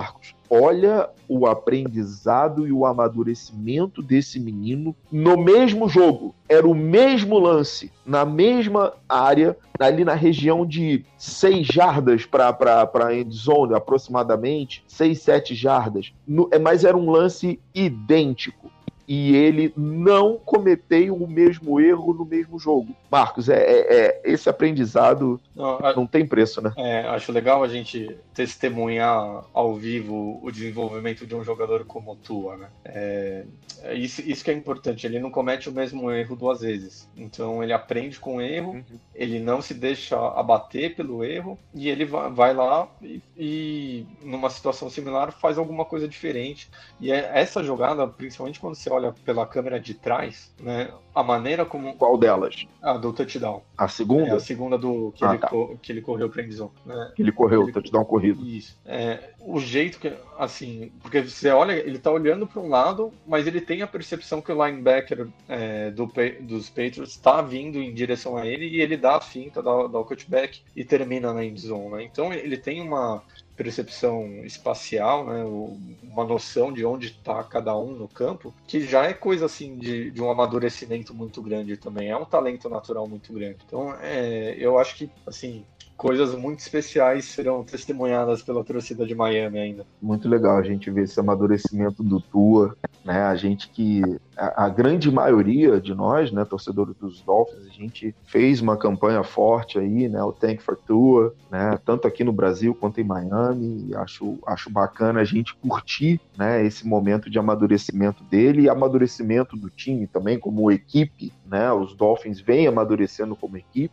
olha o aprendizado e o amadurecimento desse menino no mesmo jogo. Era o mesmo lance, na mesma área, ali na região de seis jardas para a end zone, aproximadamente, seis, sete jardas. No, mas era um lance idêntico. E ele não cometeu o mesmo erro no mesmo jogo. Marcos, é, é, é esse aprendizado não, a, não tem preço, né? É, acho legal a gente testemunhar ao vivo o desenvolvimento de um jogador como o Tua, né? É, é isso, isso que é importante, ele não comete o mesmo erro duas vezes. Então ele aprende com o erro, uhum. ele não se deixa abater pelo erro, e ele vai, vai lá e, e, numa situação similar, faz alguma coisa diferente. E é, essa jogada, principalmente quando você olha pela câmera de trás, né? A maneira como... Qual delas? A do touchdown. A segunda? É, a segunda do que, ah, ele, tá. co... que ele correu pra endzone. Né? Que ele correu, ele... touchdown corrido. Isso. É, o jeito que, assim... Porque você olha, ele tá olhando para um lado, mas ele tem a percepção que o linebacker é, do, dos Patriots tá vindo em direção a ele e ele dá a finta, dá, dá o cutback e termina na endzone, né? Então ele tem uma percepção espacial, né, uma noção de onde está cada um no campo, que já é coisa assim de, de um amadurecimento muito grande também, é um talento natural muito grande. Então, é, eu acho que, assim, coisas muito especiais serão testemunhadas pela torcida de Miami ainda. Muito legal a gente ver esse amadurecimento do Tua, né? A gente que, a, a grande maioria de nós, né, torcedores dos Dolphins, a gente fez uma campanha forte aí, né, o Tank for Tua, né, tanto aqui no Brasil quanto em Miami, e acho, acho bacana a gente curtir, né, esse momento de amadurecimento dele e amadurecimento do time também como equipe, né? Os Dolphins vêm amadurecendo como equipe,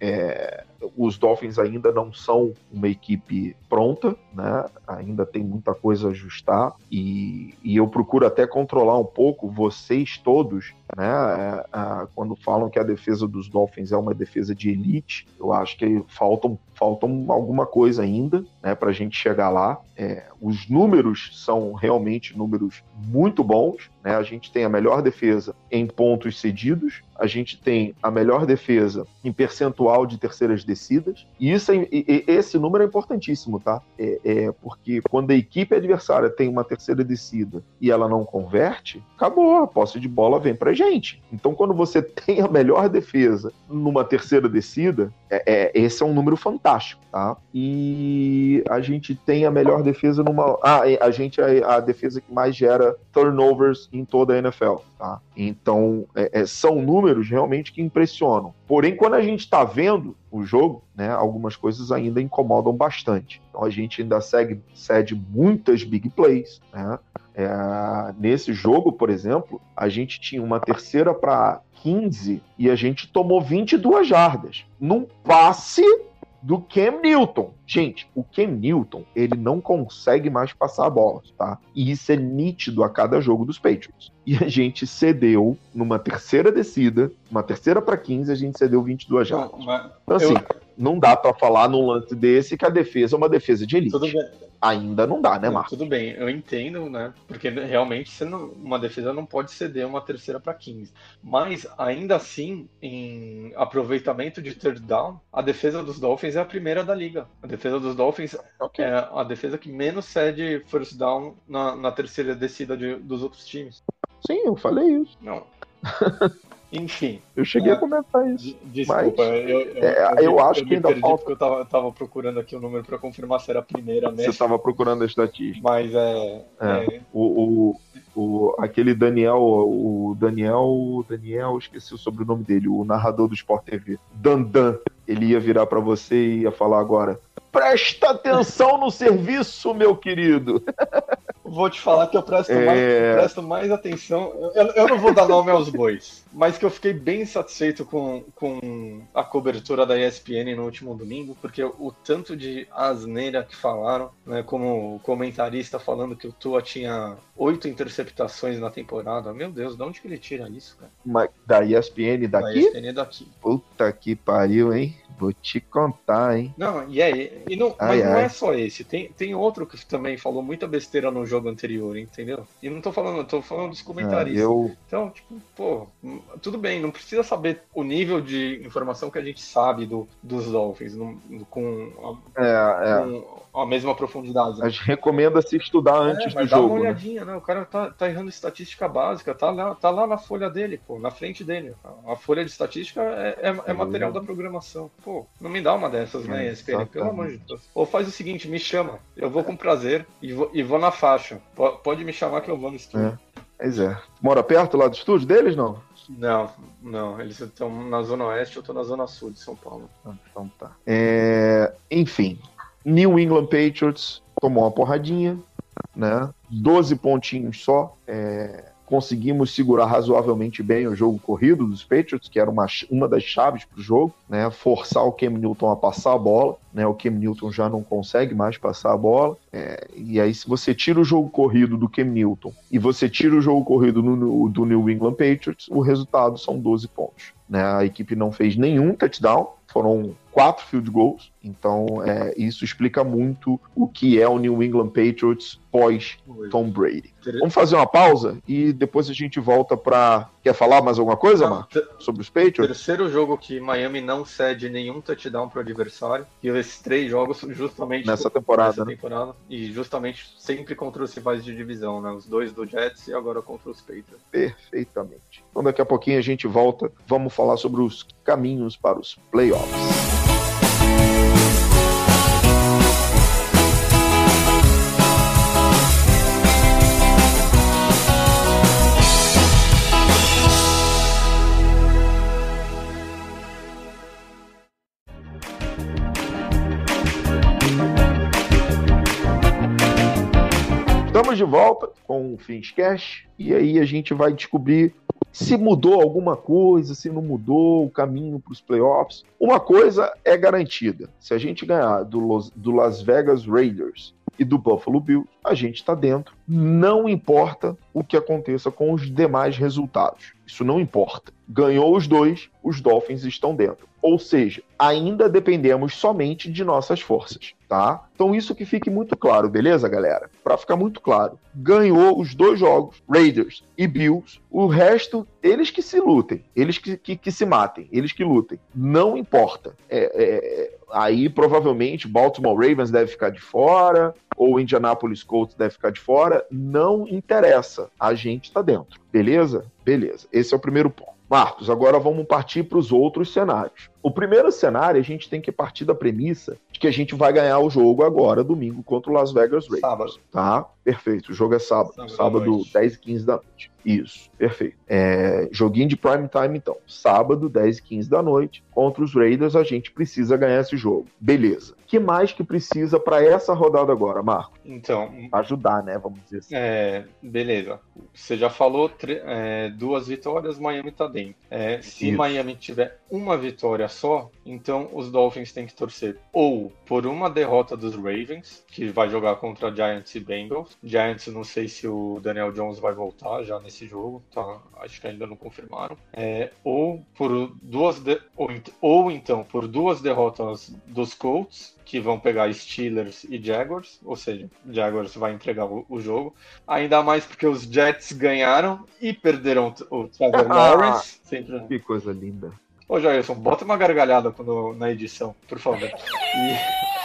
é, os Dolphins ainda não são uma equipe pronta, né? Ainda tem muita coisa a ajustar e, e eu procuro até controlar um pouco vocês todos, né? É, é, quando falam que a defesa dos Dolphins é uma defesa de elite, eu acho que faltam, faltam alguma coisa ainda, né, para a gente chegar lá. É, os números são realmente números muito bons, né? A gente tem a melhor defesa em pontos cedidos, a gente tem a melhor defesa em percentual de terceiras descidas, e, isso é, e esse número é importantíssimo, tá? É, é porque quando a equipe adversária tem uma terceira descida e ela não converte, acabou, a posse de bola vem pra gente. Então, quando você tem a melhor defesa numa terceira descida, é, é, esse é um número fantástico, tá? E a gente tem a melhor defesa numa... Ah, a gente é a defesa que mais gera turnovers em toda a N F L, tá? Então, é, é, são números realmente que impressionam. Porém, quando a gente está vendo o jogo, né, algumas coisas ainda incomodam bastante. Então, a gente ainda segue, cede muitas big plays, né? É, nesse jogo, por exemplo, a gente tinha uma terceira para quinze e a gente tomou vinte e duas jardas num passe do Cam Newton. Gente, o Cam Newton, ele não consegue mais passar a bola, tá? E isso é nítido a cada jogo dos Patriots. E a gente cedeu numa terceira descida, uma terceira para quinze, a gente cedeu vinte e duas jardas. Então, assim, eu... não dá para falar num lance desse que a defesa é uma defesa de elite. Tudo bem. Ainda não dá, né, Marcos? Tudo bem, eu entendo, né? Porque realmente você não, uma defesa não pode ceder uma terceira para quinze. Mas, ainda assim, em aproveitamento de third down, a defesa dos Dolphins é a primeira da liga. A defesa dos Dolphins okay. é a defesa que menos cede first down na, na terceira descida de, dos outros times. Sim, eu falei isso. Não. Enfim. Eu cheguei é, a comentar isso. Desculpa, mas, eu, eu, é, eu, eu acho eu que ainda falta. Porque eu tava, tava procurando aqui o número para confirmar se era a primeira mesmo. Você estava procurando a estatística. Mas é. é, é... O, o, o, aquele Daniel, o Daniel. Daniel, esqueci o sobrenome dele, o narrador do Sport T V. Dandan. Ele ia virar para você e ia falar agora: presta atenção no serviço, meu querido. Vou te falar que eu presto, é... mais, eu presto mais atenção. Eu, eu não vou dar nome aos bois, mas que eu fiquei bem satisfeito com, com a cobertura da E S P N no último domingo, porque o tanto de asneira que falaram, né, como o comentarista falando que o Tua tinha oito interceptações na temporada. Meu Deus, de onde que ele tira isso, cara? Mas da E S P N daqui? Da E S P N daqui. Puta que pariu, hein? vou te contar, hein? Não, e aí, e não, Ai, mas não ai. é só esse. Tem, tem outro que também falou muita besteira no jogo anterior, entendeu? E não tô falando, eu tô falando dos Ah, comentaristas. eu, Então, tipo, pô, hum, tudo bem, não precisa saber o nível de informação que a gente sabe do, dos Dolphins no- no- com, a, é, é, com a mesma profundidade. a gente recomenda se estudar É, antes do mas dá uma jogo, né? olhadinha, né? O cara tá, tá errando estatística básica, tá lá, tá lá na folha dele, pô, na frente dele. A, a folha de estatística é, é, é material da programação. Pô, não me dá uma dessas, né, E S P N? Pelo amor de Deus. Ou faz o seguinte, me chama, eu vou com prazer e vou, e vou na faixa. Po- Pode me chamar que eu vou no estúdio. É. Pois é. Mora perto lá do estúdio deles, não? Não, não, eles estão na zona oeste, eu tô na zona sul de São Paulo. Ah, então tá. É, enfim, New England Patriots tomou uma porradinha, né? doze pontinhos só. É, conseguimos segurar razoavelmente bem o jogo corrido dos Patriots, que era uma, uma das chaves para o jogo, né? Forçar o Cam Newton a passar a bola, né? O Cam Newton já não consegue mais passar a bola. É, e aí, se você tira o jogo corrido do Cam Newton e você tira o jogo corrido no, no, do New England Patriots, o resultado são doze pontos. Né? A equipe não fez nenhum touchdown, foram quatro field goals, então é, isso explica muito o que é o New England Patriots pós Tom Brady. Vamos fazer uma pausa e depois a gente volta para... Quer falar mais alguma coisa, Não, Marcos, sobre os Patriots? Terceiro jogo que Miami não cede nenhum touchdown pro adversário. E esses três jogos justamente Nessa temporada, nessa né? temporada. E justamente sempre contra os rivais de divisão, né? Os dois do Jets e agora contra os Patriots. Perfeitamente. Então daqui a pouquinho a gente volta, vamos falar sobre os caminhos para os playoffs. Estamos de volta com o Finscast e aí a gente vai descobrir se mudou alguma coisa, se não mudou o caminho para os playoffs. Uma coisa é garantida: se a gente ganhar do, Los, do Las Vegas Raiders e do Buffalo Bills, a gente está dentro. Não importa o que aconteça com os demais resultados. Isso não importa. Ganhou os dois, os Dolphins estão dentro. Ou seja, ainda dependemos somente de nossas forças, tá? Então isso que fique muito claro, beleza, galera? Para ficar muito claro, ganhou os dois jogos, Raiders e Bills, o resto, eles que se lutem, eles que, que, que se matem, eles que lutem. Não importa. É, é, aí provavelmente Baltimore Ravens deve ficar de fora, ou Indianapolis Colts deve ficar de fora, não interessa, a gente tá dentro, beleza? Beleza, esse é o primeiro ponto. Marcos, agora vamos partir para os outros cenários. O primeiro cenário, a gente tem que partir da premissa de que a gente vai ganhar o jogo agora, domingo, contra o Las Vegas Raiders. Sábado. Tá? Perfeito. O jogo é sábado. Sábado, Sábado dez e quinze da noite. Isso. Perfeito. É, joguinho de prime time, então. Sábado, dez e quinze da noite. Contra os Raiders, a gente precisa ganhar esse jogo. Beleza. O que mais que precisa para essa rodada agora, Marcos? Então, Ajudar, né? Vamos dizer assim. é, beleza. Você já falou tre- é, duas vitórias, Miami tá dentro. É, se Isso. Miami tiver uma vitória só, então os Dolphins têm que torcer ou por uma derrota dos Ravens, que vai jogar contra Giants e Bengals. Giants, não sei se o Daniel Jones vai voltar já nesse jogo, tá? Acho que ainda não confirmaram. É, ou por duas de- ou, ent- ou então por duas derrotas dos Colts, que vão pegar Steelers e Jaguars, ou seja, Jaguars vai entregar o, o jogo. Ainda mais porque os Jets ganharam e perderam o Trevor Lawrence. Sempre... Que coisa linda. Ô, Jailson, bota uma gargalhada quando, na edição, por favor. E...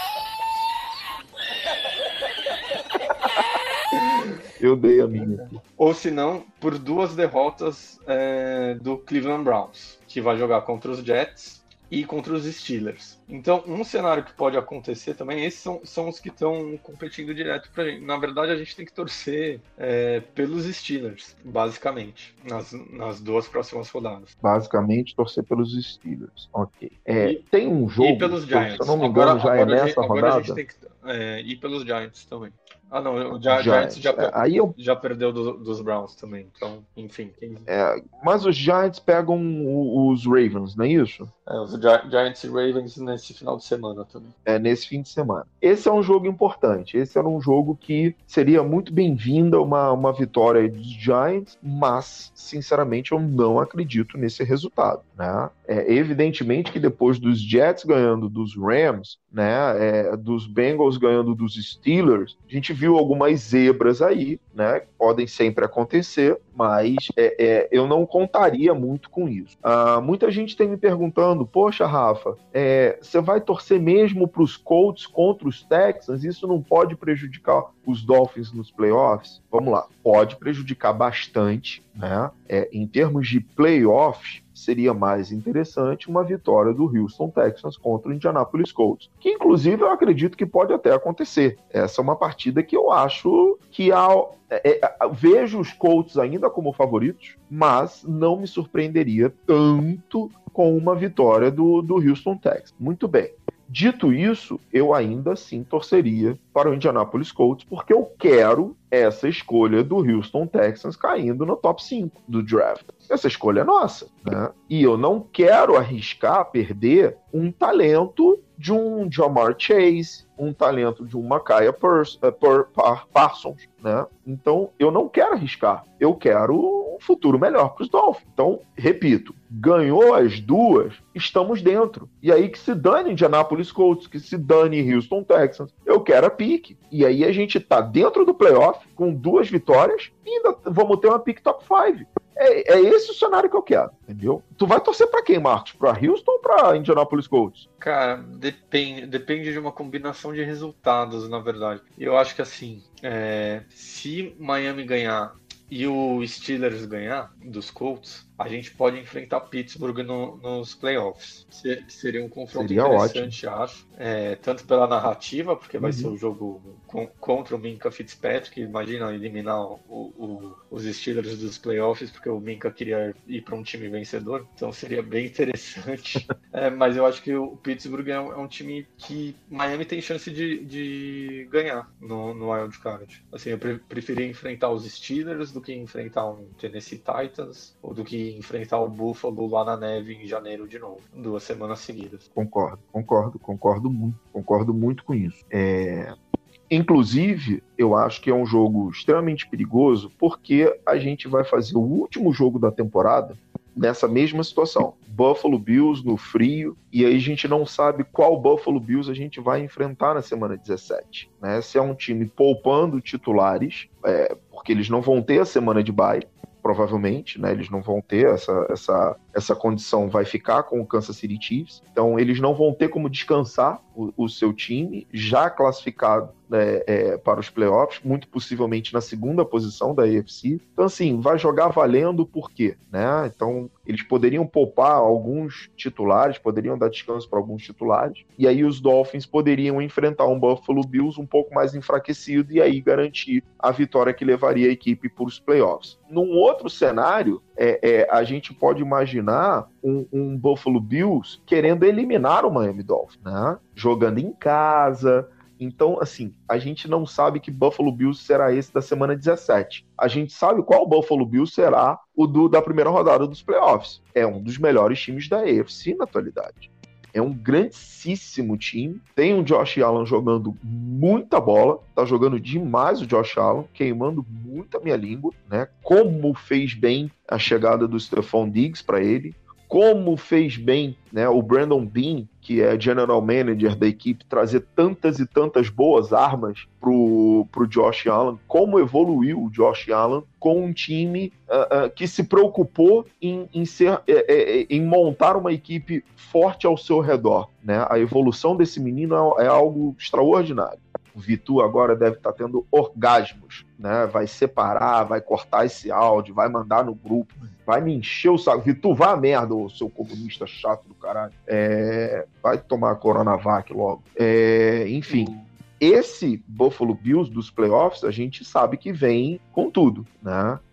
Eu dei a minha. Ou se não, por duas derrotas é, do Cleveland Browns, que vai jogar contra os Jets e contra os Steelers. Então, um cenário que pode acontecer também, esses são, são os que estão competindo direto pra gente. Na verdade, a gente tem que torcer é, pelos Steelers, basicamente, nas, nas duas próximas rodadas. Basicamente, torcer pelos Steelers. Ok. É, E- tem um jogo, E pelos se eu Giants. não me engano, agora, já é agora a gente- nessa agora rodada. a gente tem que é, ir pelos Giants também. Ah, não, o Gi- Giants já, É, aí eu, já perdeu do- dos Browns também. Então, enfim. Quem... é, mas os Giants pegam o- os Ravens, não é isso? É, os Gi- Giants e Ravens nesse final de semana também. É, nesse fim de semana. Esse é um jogo importante. Esse era um jogo que seria muito bem-vinda uma, uma vitória aí dos Giants, mas, sinceramente, eu não acredito nesse resultado, né? É, evidentemente que depois dos Jets ganhando dos Rams, né, é, dos Bengals ganhando dos Steelers, a gente viu algumas zebras aí, né, que podem sempre acontecer, mas é, é, eu não contaria muito com isso. Ah, muita gente tem me perguntando, poxa, Rafa, é, você vai torcer mesmo para os Colts contra os Texans? Isso não pode prejudicar os Dolphins nos playoffs? Vamos lá, pode prejudicar bastante, né? É, em termos de playoffs, seria mais interessante uma vitória do Houston Texans contra o Indianapolis Colts, que inclusive eu acredito que pode até acontecer. Essa é uma partida que eu acho que há, é, é, vejo os Colts ainda como favoritos, mas não me surpreenderia tanto com uma vitória do, do Houston Texans. Muito bem. Dito isso, eu ainda assim torceria para o Indianapolis Colts, porque eu quero essa escolha do Houston Texans caindo no top cinco do draft. Essa escolha é nossa, né? E eu não quero arriscar perder um talento de um Jamar Chase, um talento de um Micaiah Pers- uh, Per- Par- Parsons, né? Então, eu não quero arriscar. Eu quero um futuro melhor para os Dolphins. Então, repito, ganhou as duas, estamos dentro. E aí que se dane Indianapolis Colts, que se dane Houston Texans. Eu quero a pique. E aí a gente tá dentro do playoff com duas vitórias e ainda vamos ter uma pique top cinco. É, é esse o cenário que eu quero, entendeu? Tu vai torcer pra quem, Marcos? Pra Houston ou pra Indianapolis Colts? Cara, depende, depende de uma combinação de resultados, na verdade. Eu acho que assim, é, se Miami ganhar e o Steelers ganhar dos Colts, a gente pode enfrentar Pittsburgh no, nos playoffs. Se, seria um confronto Seria interessante, ótimo. acho. É, tanto pela narrativa, porque vai Uhum. ser o jogo com, contra o Minka Fitzpatrick. Imagina eliminar o, o, os Steelers dos playoffs, porque o Minka queria ir para um time vencedor. Então seria bem interessante. É, mas eu acho que o Pittsburgh é um, é um time que Miami tem chance de, de ganhar no, no Wild Card. Assim, eu pre- preferia enfrentar os Steelers do que enfrentar um Tennessee Titans ou do que enfrentar o Buffalo lá na neve em janeiro de novo, duas semanas seguidas. Concordo, concordo, concordo muito, concordo muito com isso. É... Inclusive, eu acho que é um jogo extremamente perigoso porque a gente vai fazer o último jogo da temporada nessa mesma situação. Buffalo Bills no frio, e aí a gente não sabe qual Buffalo Bills a gente vai enfrentar na semana dezessete. Né? Se é um time poupando titulares, é, porque eles não vão ter a semana de bye, provavelmente, né? Eles não vão ter essa, essa, essa condição, vai ficar com o Kansas City Chiefs, então eles não vão ter como descansar o, o seu time, já classificado, né, é, para os playoffs, muito possivelmente na segunda posição da A F C. Então, assim, vai jogar valendo por quê? Né? Então, eles poderiam poupar alguns titulares, poderiam dar descanso para alguns titulares, e aí os Dolphins poderiam enfrentar um Buffalo Bills um pouco mais enfraquecido e aí garantir a vitória que levaria a equipe para os playoffs. Num outro cenário, é, é, a gente pode imaginar um, um Buffalo Bills querendo eliminar o Miami Dolphins, né? Jogando em casa. Então, assim, a gente não sabe que Buffalo Bills será esse da semana dezessete. A gente sabe qual Buffalo Bills será o do, da primeira rodada dos playoffs. É um dos melhores times da A F C na atualidade. É um grandíssimo time. Tem um Josh Allen jogando muita bola. Tá jogando demais o Josh Allen, queimando muito a minha língua, né? Como fez bem a chegada do Stephon Diggs para ele. Como fez bem, né, o Brandon Beane, que é general manager da equipe, trazer tantas e tantas boas armas pro, pro Josh Allen. Como evoluiu o Josh Allen com um time uh, uh, que se preocupou em, em, ser, é, é, em montar uma equipe forte ao seu redor. Né? A evolução desse menino é, é algo extraordinário. O Vitu agora deve estar tendo orgasmos, né? Vai separar, vai cortar esse áudio, vai mandar no grupo, vai me encher o saco. Vitu, vá a merda, ô seu comunista chato do caralho. É... Vai tomar a Coronavac logo. É... Enfim, esse Buffalo Bills dos playoffs, a gente sabe que vem com tudo, né?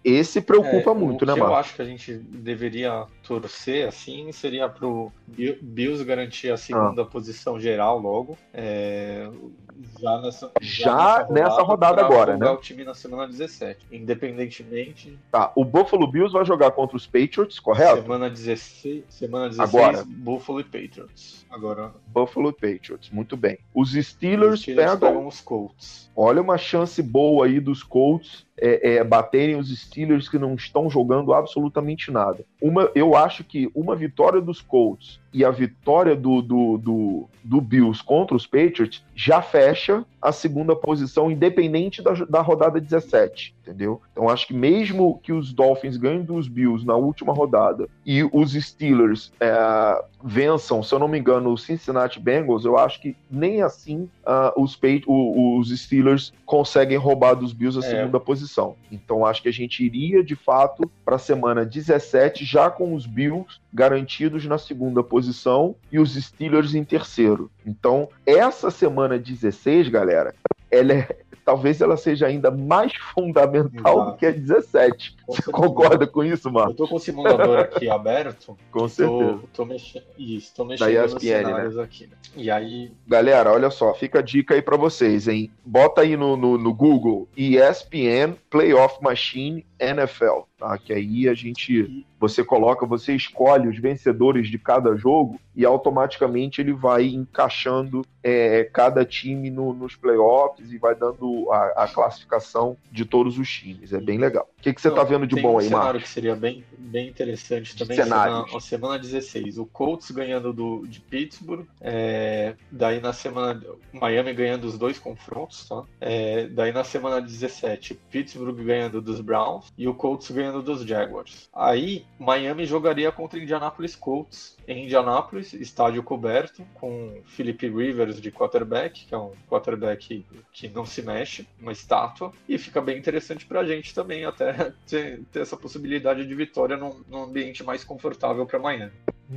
esse preocupa É, muito, o né, que eu Marcos? acho que a gente deveria torcer, assim, seria pro Bi- Bills garantir a Ah. segunda posição geral logo, é, já nessa, Já nessa rodada pra agora, folgar né? o time na semana dezessete. Independentemente, Tá, o Buffalo Bills vai jogar contra os Patriots, correto? semana dezesseis, semana dezesseis Agora. Buffalo e Patriots. Agora, Buffalo Patriots, muito bem. Os os Steelers, Steelers pegam, pegam os Colts. olha uma chance boa aí dos Colts é, é, baterem os Steelers que não estão jogando absolutamente nada. Uma, eu acho que uma vitória dos Colts e a vitória do, do, do, do Bills contra os Patriots já fecha a segunda posição, independente da, da rodada dezessete, entendeu? Então acho que mesmo que os Dolphins ganhem dos Bills na última rodada e os Steelers é, vençam, se eu não me engano, os Cincinnati Bengals, eu acho que nem assim uh, os, o, os Steelers conseguem roubar dos Bills a É. segunda posição. Então acho que a gente iria de fato para a semana dezessete já com os Bills garantidos na segunda posição e os Steelers em terceiro. Então essa semana dezesseis, galera, ela é, talvez ela seja ainda mais fundamental Exato. do que a dezessete. Com Você certeza. concorda com isso, Eu Marcos? tô com o simulador aqui aberto. Com certeza. Tô, tô mexendo. Isso, tô Da mexendo E nos S P N, cenários aqui. E aí, Galera, olha só, fica a dica aí pra vocês, hein? Bota aí no, no, no Google E S P N Playoff Machine N F L, tá? Que aí a gente, você coloca, você escolhe os vencedores de cada jogo e automaticamente ele vai encaixando é, cada time no, nos playoffs e vai dando a, a classificação de todos os times. É bem legal. O que, que você não, tá vendo de tem bom um aí, cenário Marcos? que seria bem, bem interessante também. Cenários. Semana, semana dezesseis, o Colts ganhando do, de Pittsburgh. É, daí na semana, Miami ganhando os dois confrontos, tá? É, daí na semana dezessete, Pittsburgh ganhando dos Browns e o Colts ganhando dos Jaguars. Aí, Miami jogaria contra Indianapolis Colts em Indianapolis, estádio coberto, com Philip Rivers de quarterback, que é um quarterback que não se mexe, uma estátua, e fica bem interessante pra gente também até ter, ter essa possibilidade de vitória num, num ambiente mais confortável para Miami.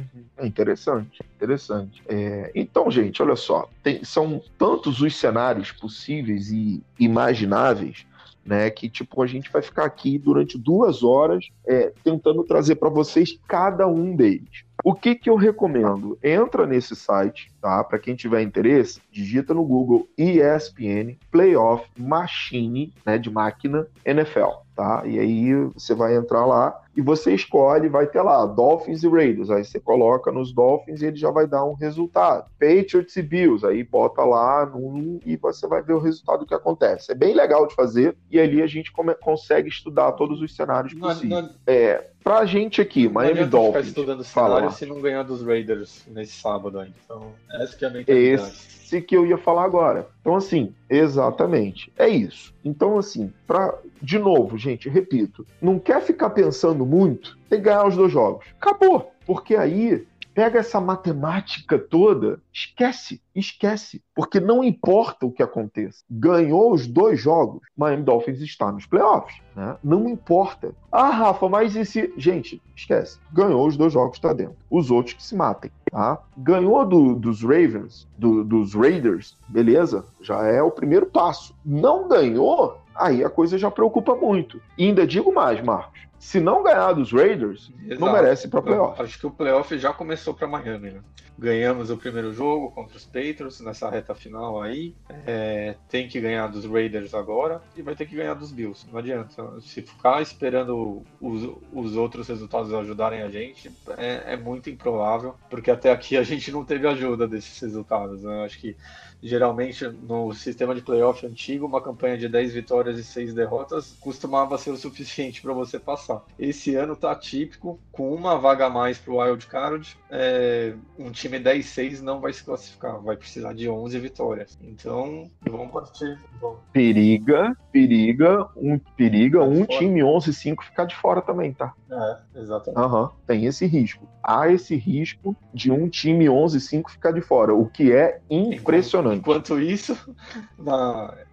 É interessante, interessante. É, então, gente, olha só, tem, são tantos os cenários possíveis e imagináveis, né, que tipo a gente vai ficar aqui durante duas horas é, tentando trazer para vocês cada um deles. O que que eu recomendo? Entra nesse site, tá? Para quem tiver interesse, digita no Google E S P N Playoff Machine, né, de máquina N F L, tá? E aí você vai entrar lá e você escolhe, vai ter lá Dolphins e Raiders, aí você coloca nos Dolphins e ele já vai dar um resultado. Patriots e Bills, aí bota lá no, e você vai ver o resultado que acontece. É bem legal de fazer e ali a gente come, consegue estudar todos os cenários Não, possíveis. não, É, pra gente aqui, não Miami adianta ficar Dolphins, estudando fala cenário lá. se não ganhar dos Raiders nesse sábado aí. Então, essa que é a É mentalidade. esse que eu ia falar agora. Então, assim, exatamente. É isso. Então, assim, pra... de novo, gente, repito, não quer ficar pensando muito, tem que ganhar os dois jogos. Acabou. Porque aí, pega essa matemática toda, esquece, esquece. Porque não importa o que aconteça. Ganhou os dois jogos, Miami Dolphins está nos playoffs, né? Não importa. Ah, Rafa, mas e se... Gente, esquece. Ganhou os dois jogos, está dentro. Os outros que se matem, tá? Ganhou do, dos Ravens, do, dos Raiders, beleza? Já é o primeiro passo. Não ganhou, aí a coisa já preocupa muito. E ainda digo mais, Marcos. Se não ganhar dos Raiders, Exato. não merece ir para playoff. Acho que o playoff já começou para Miami, né? Ganhamos o primeiro jogo contra os Patriots nessa reta final aí. É, tem que ganhar dos Raiders agora e vai ter que ganhar dos Bills. Não adianta. Se ficar esperando os, os outros resultados ajudarem a gente, é, é muito improvável, porque até aqui a gente não teve ajuda desses resultados, né? Acho que geralmente no sistema de playoff antigo, uma campanha de dez vitórias e seis derrotas costumava ser o suficiente para você passar. Esse ano tá típico, com uma vaga a mais para o Wild Card, é, um time dez seis não vai se classificar, vai precisar de onze vitórias. Então, vamos partir. Vamos. Periga, periga, um, periga, Tá um fora. time onze cinco ficar de fora também, tá? É, exatamente. Aham, tem esse risco. Há esse risco de um time onze cinco ficar de fora, o que é impressionante. Enquanto isso, na,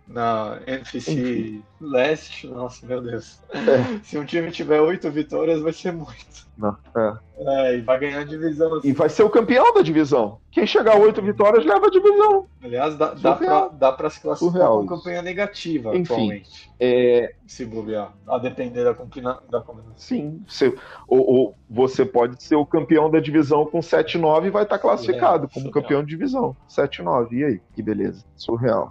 na N F C Enfim. Leste, nossa, meu Deus. É. Se um time tiver oito vitórias, vai ser muito. Não, é. É, e vai ganhar a divisão. E vai ser o campeão da divisão. Quem chegar a oito vitórias leva a divisão. Aliás, dá, dá, pra, dá pra se classificar Surreal com isso. campanha negativa Enfim, atualmente. É, Se bobear. A depender da, combina, da combinação. sim, você, ou, ou você pode ser o campeão da divisão com sete nove e vai estar classificado Surreal, como surreal. campeão de divisão. sete nove, e aí? Que beleza. Surreal.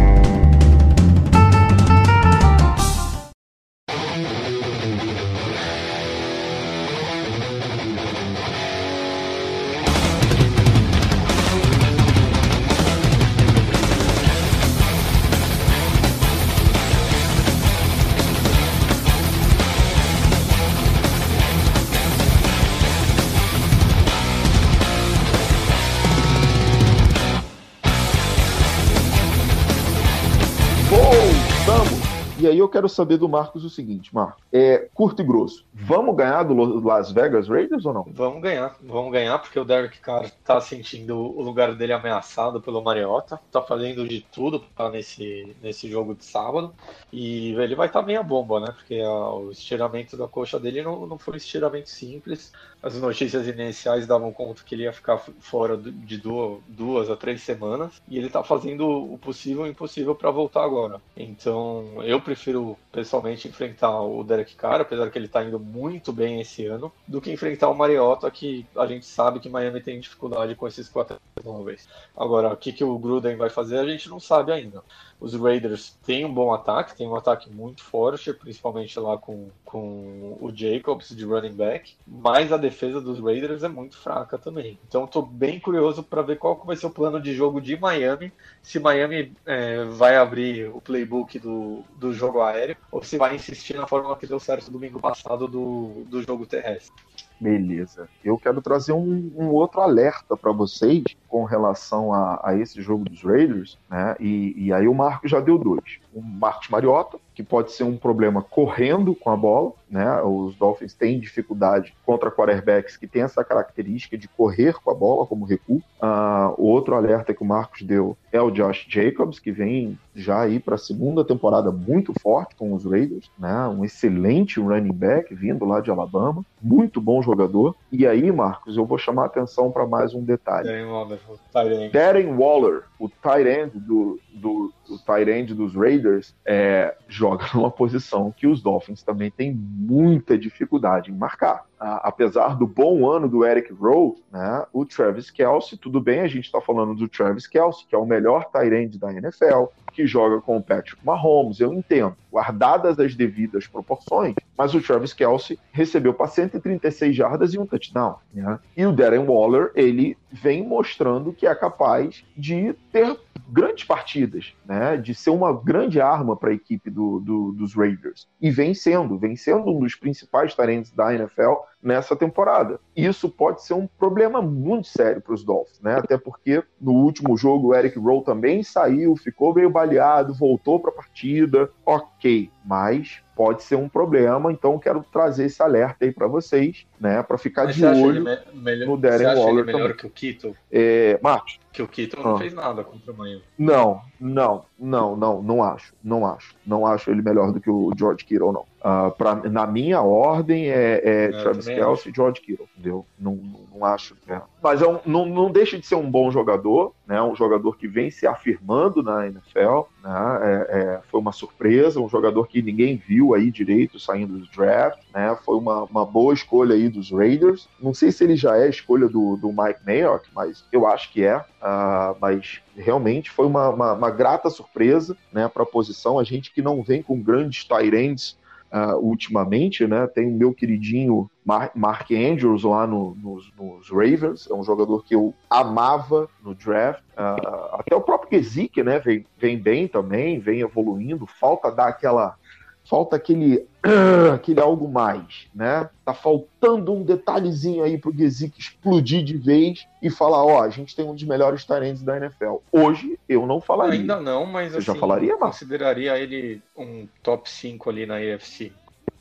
Voltamos! E aí eu quero saber do Marcos o seguinte, Marcos, é curto e grosso, vamos ganhar do Las Vegas Raiders ou não? Vamos ganhar, vamos ganhar, porque o Derek Carr tá sentindo o lugar dele ameaçado pelo Mariota, tá fazendo de tudo pra estar nesse, nesse jogo de sábado, e ele vai estar meia bomba, né? Porque a, o estiramento da coxa dele não, não foi um estiramento simples. As notícias iniciais davam conta que ele ia ficar fora de duas, duas a três semanas, e ele tá fazendo o possível e o impossível para voltar agora. Então, eu prefiro pessoalmente enfrentar o Derek Carr, apesar que ele tá indo muito bem esse ano, do que enfrentar o Mariota, que a gente sabe que Miami tem dificuldade com esses quatro móveis. Agora, o que, que o Gruden vai fazer, a gente não sabe ainda. Os Raiders têm um bom ataque, tem um ataque muito forte, principalmente lá com, com o Jacobs de running back, mas a defesa dos Raiders é muito fraca também. Então estou bem curioso para ver qual vai ser o plano de jogo de Miami, se Miami é, vai abrir o playbook do, do jogo aéreo, ou se vai insistir na fórmula que deu certo domingo passado do, do jogo terrestre. Beleza. Eu quero trazer um, um outro alerta para vocês com relação a, a esse jogo dos Raiders, né? E, e aí o Marcos já deu dois. O Marcos Mariota, que pode ser um problema correndo com a bola, né? Os Dolphins têm dificuldade contra quarterbacks que têm essa característica de correr com a bola como recuo. Uh, o outro alerta que o Marcos deu é o Josh Jacobs, que vem já aí para a segunda temporada muito forte com os Raiders, né? Um excelente running back vindo lá de Alabama, muito bom jogador. E aí, Marcos, eu vou chamar a atenção para mais um detalhe. Darren Waller, o tight end. Darren Waller, o tight end do, do, do tight end dos Raiders, é, joga numa posição que os Dolphins também têm muita dificuldade em marcar. Ah, apesar do bom ano do Eric Rowe, né, o Travis Kelce, tudo bem, a gente está falando do Travis Kelce, que é o melhor tight end da N F L, que joga com o Patrick Mahomes, eu entendo, guardadas as devidas proporções, mas o Travis Kelce recebeu para cento e trinta e seis jardas e um touchdown, né? E o Darren Waller, ele vem mostrando que é capaz de ter grandes partidas, né? De ser uma grande arma para a equipe do, do, dos Raiders. E vem sendo, vem sendo um dos principais talentos da N F L nessa temporada. Isso pode ser um problema muito sério para os Dolphins, né? Até porque no último jogo o Eric Rowe também saiu, ficou meio baleado, voltou para a partida, ok, mas pode ser um problema, então quero trazer esse alerta aí para vocês, né? Para ficar Mas de você acha olho ele me- melhor, no Darren você acha Waller ele melhor também. que o Kittle? É, Marcos, Que o Kittle Ah. não fez nada contra o Miami. não, não, não, não, não acho, não acho, não acho ele melhor do que o George Kittle, não. Uh, pra, na minha ordem é, é Eu Travis também Kelce e George Kittle, entendeu? Não, não, não acho. É. Mas é um, não, não deixa de ser um bom jogador, né? Um jogador que vem se afirmando na N F L, né? É, é, foi uma surpresa, um jogador que ninguém viu aí direito saindo do draft, né? Foi uma, uma boa escolha aí dos Raiders. Não sei se ele já é a escolha do, do Mike Mayock, mas eu acho que é. Uh, mas realmente foi uma, uma, uma grata surpresa, né, para a posição. A gente que não vem com grandes tight ends uh, ultimamente, né? Tem o meu queridinho Mar- Mark Andrews lá no, nos, nos Ravens, é um jogador que eu amava no draft. Uh, até o próprio Gesicki, né, vem, vem bem também, vem evoluindo. Falta dar aquela... Falta aquele, aquele algo mais, né? Tá faltando um detalhezinho aí pro Gesicki explodir de vez e falar, ó, a gente tem um dos melhores talentos da N F L. Hoje, eu não falaria. Ainda não, mas Você assim, já falaria, Marcos? consideraria ele um top cinco ali na A F C.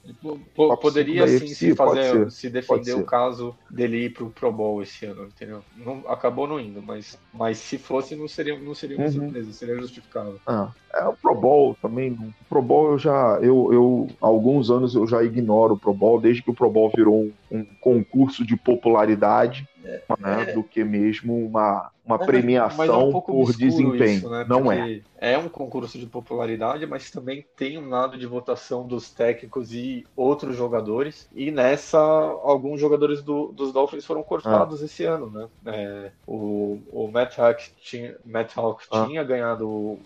P- poderia sim se fazer, ser, se defender o caso dele ir pro Pro Bowl esse ano, entendeu? Não, acabou não indo, mas, mas se fosse não seria, não seria uma uhum. surpresa, seria justificável. Ah, é o Pro Bowl também. O Pro Bowl eu já, eu, eu há alguns anos eu já ignoro o Pro Bowl, desde que o Pro Bowl virou um, um concurso de popularidade. É, né, é... do que mesmo uma, uma é, premiação é um por desempenho. Isso, né? Não é. É um concurso de popularidade, mas também tem um lado de votação dos técnicos e outros jogadores. E nessa, alguns jogadores do, dos Dolphins foram cortados ah. esse ano, né? É, o, o Matt Hawk tinha, Matt Hawk ah. tinha ganhado o,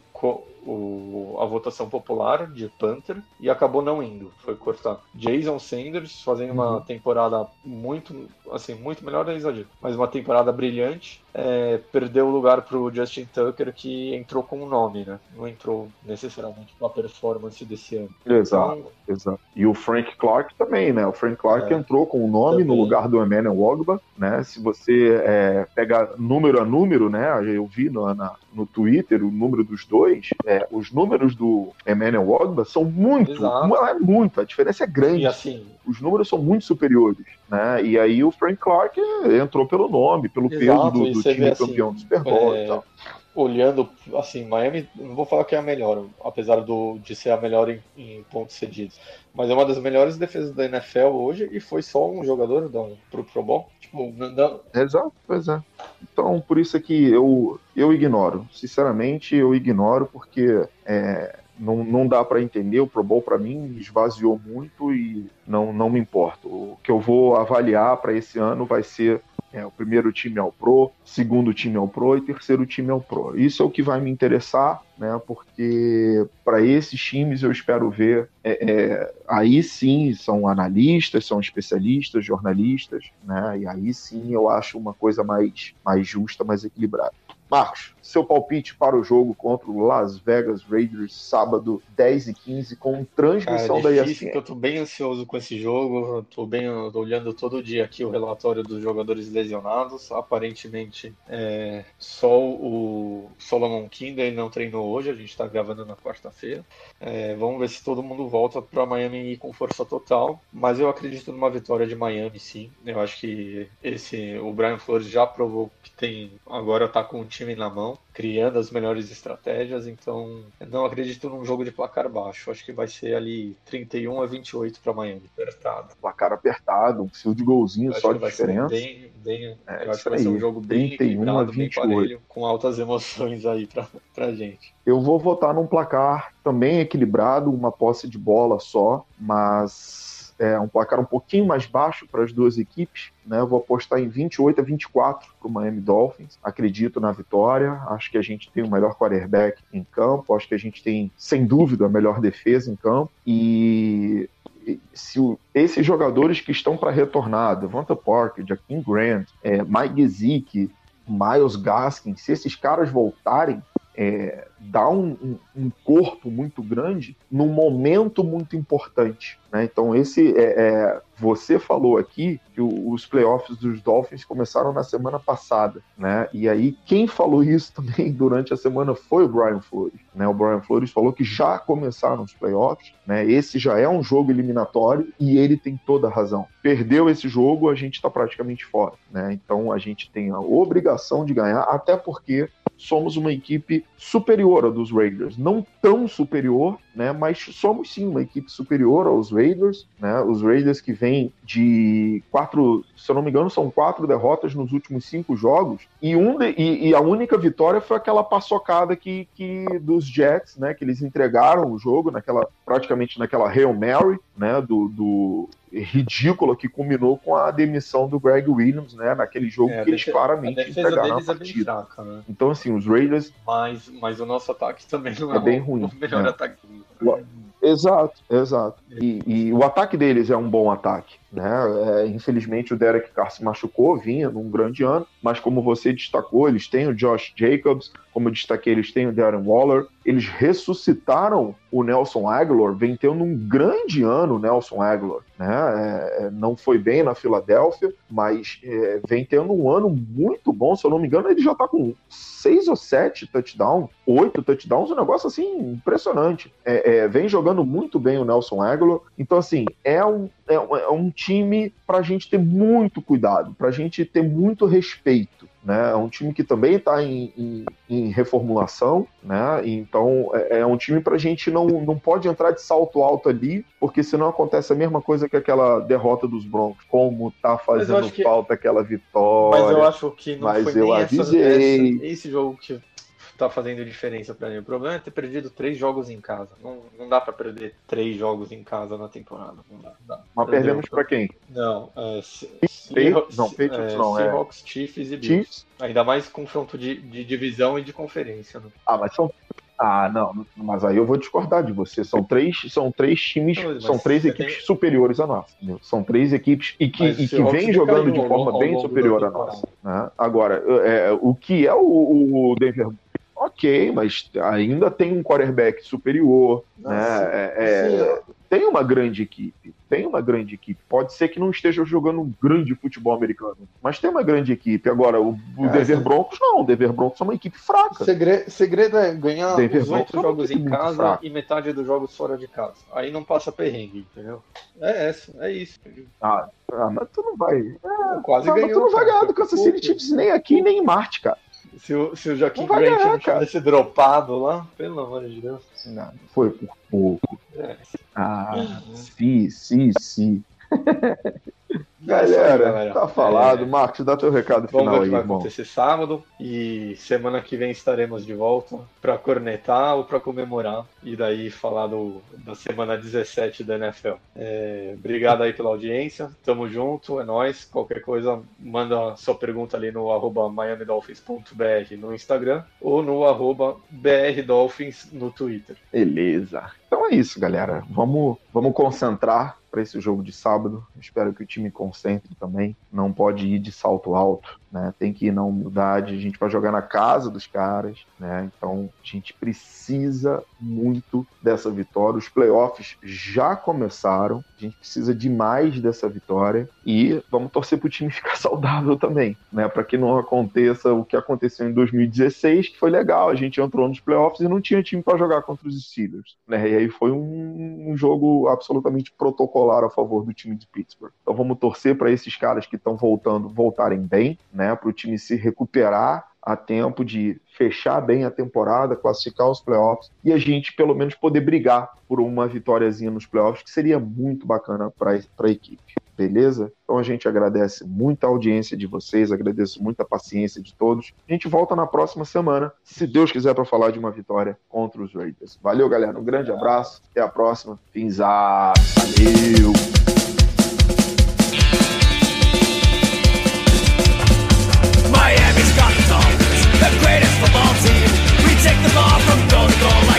o, a votação popular de Panther e acabou não indo, foi cortado. Jason Sanders fazendo uhum. uma temporada muito, assim, muito melhor da exagero, mas uma temporada brilhante. É, perdeu o lugar pro Justin Tucker, que entrou com um nome, né? Não entrou necessariamente com a performance desse ano. Exato, então, exato. E o Frank Clark também, né? O Frank Clark é, entrou com o um nome também no lugar do Emmanuel Ogbah, né? Se você é, pega número a número, né? Eu vi no, na, no Twitter o número dos dois, é, os números do Emmanuel Ogbah são muito, exato. é muito, a diferença é grande. E assim, os números são muito superiores, né? E aí o Frank Clark entrou pelo nome, pelo exato, peso do, do time assim, campeão do Super Bowl é, e tal. Olhando, assim, Miami, não vou falar que é a melhor, apesar do, de ser a melhor em, em pontos cedidos, mas é uma das melhores defesas da N F L hoje e foi só um jogador do, pro Pro Bowl. Tipo, não... Exato, pois é. Então, por isso é que eu, eu ignoro. Sinceramente, eu ignoro porque é, não, não dá para entender. O Pro Bowl, para mim, esvaziou muito e não, não me importa. O que eu vou avaliar para esse ano vai ser É, o primeiro time ao Pro, segundo time ao Pro e terceiro time ao Pro. Isso é o que vai me interessar, né? Porque para esses times eu espero ver, é, é, aí sim são analistas, são especialistas, jornalistas, né? E aí sim eu acho uma coisa mais, mais justa, mais equilibrada. Marcos, seu palpite para o jogo contra o Las Vegas Raiders, sábado, dez e quinze, com transmissão Cara, é da difícil, E S P N. que eu tô bem ansioso com esse jogo, eu tô bem eu tô olhando todo dia aqui o relatório dos jogadores lesionados, aparentemente é, só o Solomon Kindle não treinou hoje, a gente tá gravando na quarta-feira, é, vamos ver se todo mundo volta para Miami com força total, mas eu acredito numa vitória de Miami sim, eu acho que esse, o Brian Flores já provou que tem, agora tá com o time na mão, criando as melhores estratégias, então não acredito num jogo de placar baixo, acho que vai ser ali trinta e um a vinte e oito para Miami, apertado. Placar apertado, um field golzinho só de diferença. Bem, bem, é, eu acho que vai ser um jogo bem equilibrado, bem parelho, com altas emoções aí pra, pra gente. Eu vou votar num placar também equilibrado, uma posse de bola só, mas é um placar um pouquinho mais baixo para as duas equipes, né? Eu vou apostar em vinte e oito a vinte e quatro para o Miami Dolphins. Acredito na vitória, acho que a gente tem o melhor quarterback em campo, acho que a gente tem, sem dúvida, a melhor defesa em campo, e se o, esses jogadores que estão para retornar, Devonta Parker, Jaquim Grant, é, Mike Gesicki, Myles Gaskin, se esses caras voltarem, é, dá um, um, um corpo muito grande num momento muito importante, né? Então esse é, é, você falou aqui que o, os playoffs dos Dolphins começaram na semana passada, né? E aí quem falou isso também durante a semana foi o Brian Flores, né? O Brian Flores falou que já começaram os playoffs, né? Esse já é um jogo eliminatório e ele tem toda a razão. Perdeu esse jogo, a gente está praticamente fora, né? Então a gente tem a obrigação de ganhar, até porque somos uma equipe superior a dos Raiders, não tão superior, né, mas somos sim uma equipe superior aos Raiders, né, os Raiders que vêm de quatro, se eu não me engano, são quatro derrotas nos últimos cinco jogos, e, um de, e, e a única vitória foi aquela paçocada que, que dos Jets, né, que eles entregaram o jogo, naquela, praticamente naquela Hail Mary, né, do, do ridícula que culminou com a demissão do Greg Williams, né, naquele jogo é, que eles claramente entregaram a partida. É fraca, né? Então, assim, os Raiders... Mas, mas o nosso ataque também não é, é bem ruim, o melhor né? ataque. O, exato, exato. E, e o ataque deles é um bom ataque, né? É, infelizmente o Derek Carr se machucou, vinha num grande ano, mas como você destacou, eles têm o Josh Jacobs, como eu destaquei, eles têm o Darren Waller, eles ressuscitaram o Nelson Agholor, vem tendo um grande ano o Nelson Agholor, né? É, não foi bem na Filadélfia, mas é, vem tendo um ano muito bom, se eu não me engano, ele já tá com seis ou sete touchdowns, oito touchdowns, um negócio assim impressionante. É, é, vem jogando muito bem o Nelson Agholor, então assim, é um, é, é um time pra gente ter muito cuidado, pra gente ter muito respeito. Né? É um time que também está em, em, em reformulação, né? Então é, é um time para a gente não, não pode entrar de salto alto ali, porque senão acontece a mesma coisa que aquela derrota dos Broncos, como tá fazendo que... falta aquela vitória. Mas eu acho que não mas foi eu nem avisei. Essa, essa, esse jogo que tá fazendo diferença para mim. O problema é ter perdido três jogos em casa. Não, não dá para perder três jogos em casa na temporada. Não dá, não dá. Mas Entendeu? perdemos para quem? Não, é, se, Patriots? Não, Patriots é, não, é Seahawks, Chiefs e Bills. Chiefs? Ainda mais confronto de, de divisão e de conferência. Né? Ah, mas são Ah, não, mas aí eu vou discordar de você. São três, são três times, Não, são três equipes tem... superiores a nós. Entendeu? São três equipes e que, e que vêm jogando de forma bem superior a nós. Né? Agora, é, o que é o, o Denver? Ok, mas ainda tem um quarterback superior, Nossa, né? É, é, tem uma grande equipe, tem uma grande equipe. Pode ser que não esteja jogando um grande futebol americano, mas tem uma grande equipe. Agora, o, o é, Denver Broncos não, o Denver Broncos é uma equipe fraca. O segredo, segredo é ganhar Denver os oito jogos em casa fraca. E metade dos jogos fora de casa. Aí não passa perrengue, entendeu? É essa, é isso. Ah, ah mas tu não vai. É, quase ah, ganhou. Mas tu não vai ganhar do Kansas City Chiefs nem aqui nem em Marte, cara. Se o, se o Joaquim Grant ganhar, não tivesse dropado lá, pelo amor de Deus. Não, foi por pouco. É. Ah, uhum. sim, sim, sim. Galera, galera, tá falado. É... Marcos, dá teu recado Vamos final ver o que aí, vai irmão. acontecer sábado. E semana que vem estaremos de volta pra cornetar ou pra comemorar. E daí falar do, da semana dezessete da N F L. É, obrigado aí pela audiência. Tamo junto, é nóis. Qualquer coisa, manda sua pergunta ali no arroba miami dolphins ponto b r no Instagram ou no arroba brdolphins no Twitter. Beleza. Então é isso, galera. Vamos, vamos concentrar para esse jogo de sábado. Espero que o time concentre também. Não pode ir de salto alto, né? Tem que ir na humildade. A gente vai jogar na casa dos caras, né? Então a gente precisa muito dessa vitória. Os playoffs já começaram. A gente precisa demais dessa vitória e vamos torcer para o time ficar saudável também, né? Para que não aconteça o que aconteceu em dois mil e dezesseis, que foi legal. A gente entrou nos playoffs e não tinha time para jogar contra os Steelers, né? E aí foi um, um jogo absolutamente protocolar a favor do time de Pittsburgh. Então vamos torcer para esses caras que estão voltando voltarem bem, né? Para o time se recuperar a tempo de fechar bem a temporada, classificar os playoffs e a gente pelo menos poder brigar por uma vitóriazinha nos playoffs, que seria muito bacana para a equipe, beleza? Então a gente agradece muito a audiência de vocês, agradeço muito a paciência de todos. A gente volta na próxima semana, se Deus quiser, para falar de uma vitória contra os Raiders. Valeu, galera, um grande abraço, até a próxima. Finzar, valeu! Miami's got the Dolphins, the greatest football team. We take the ball from goal to goal like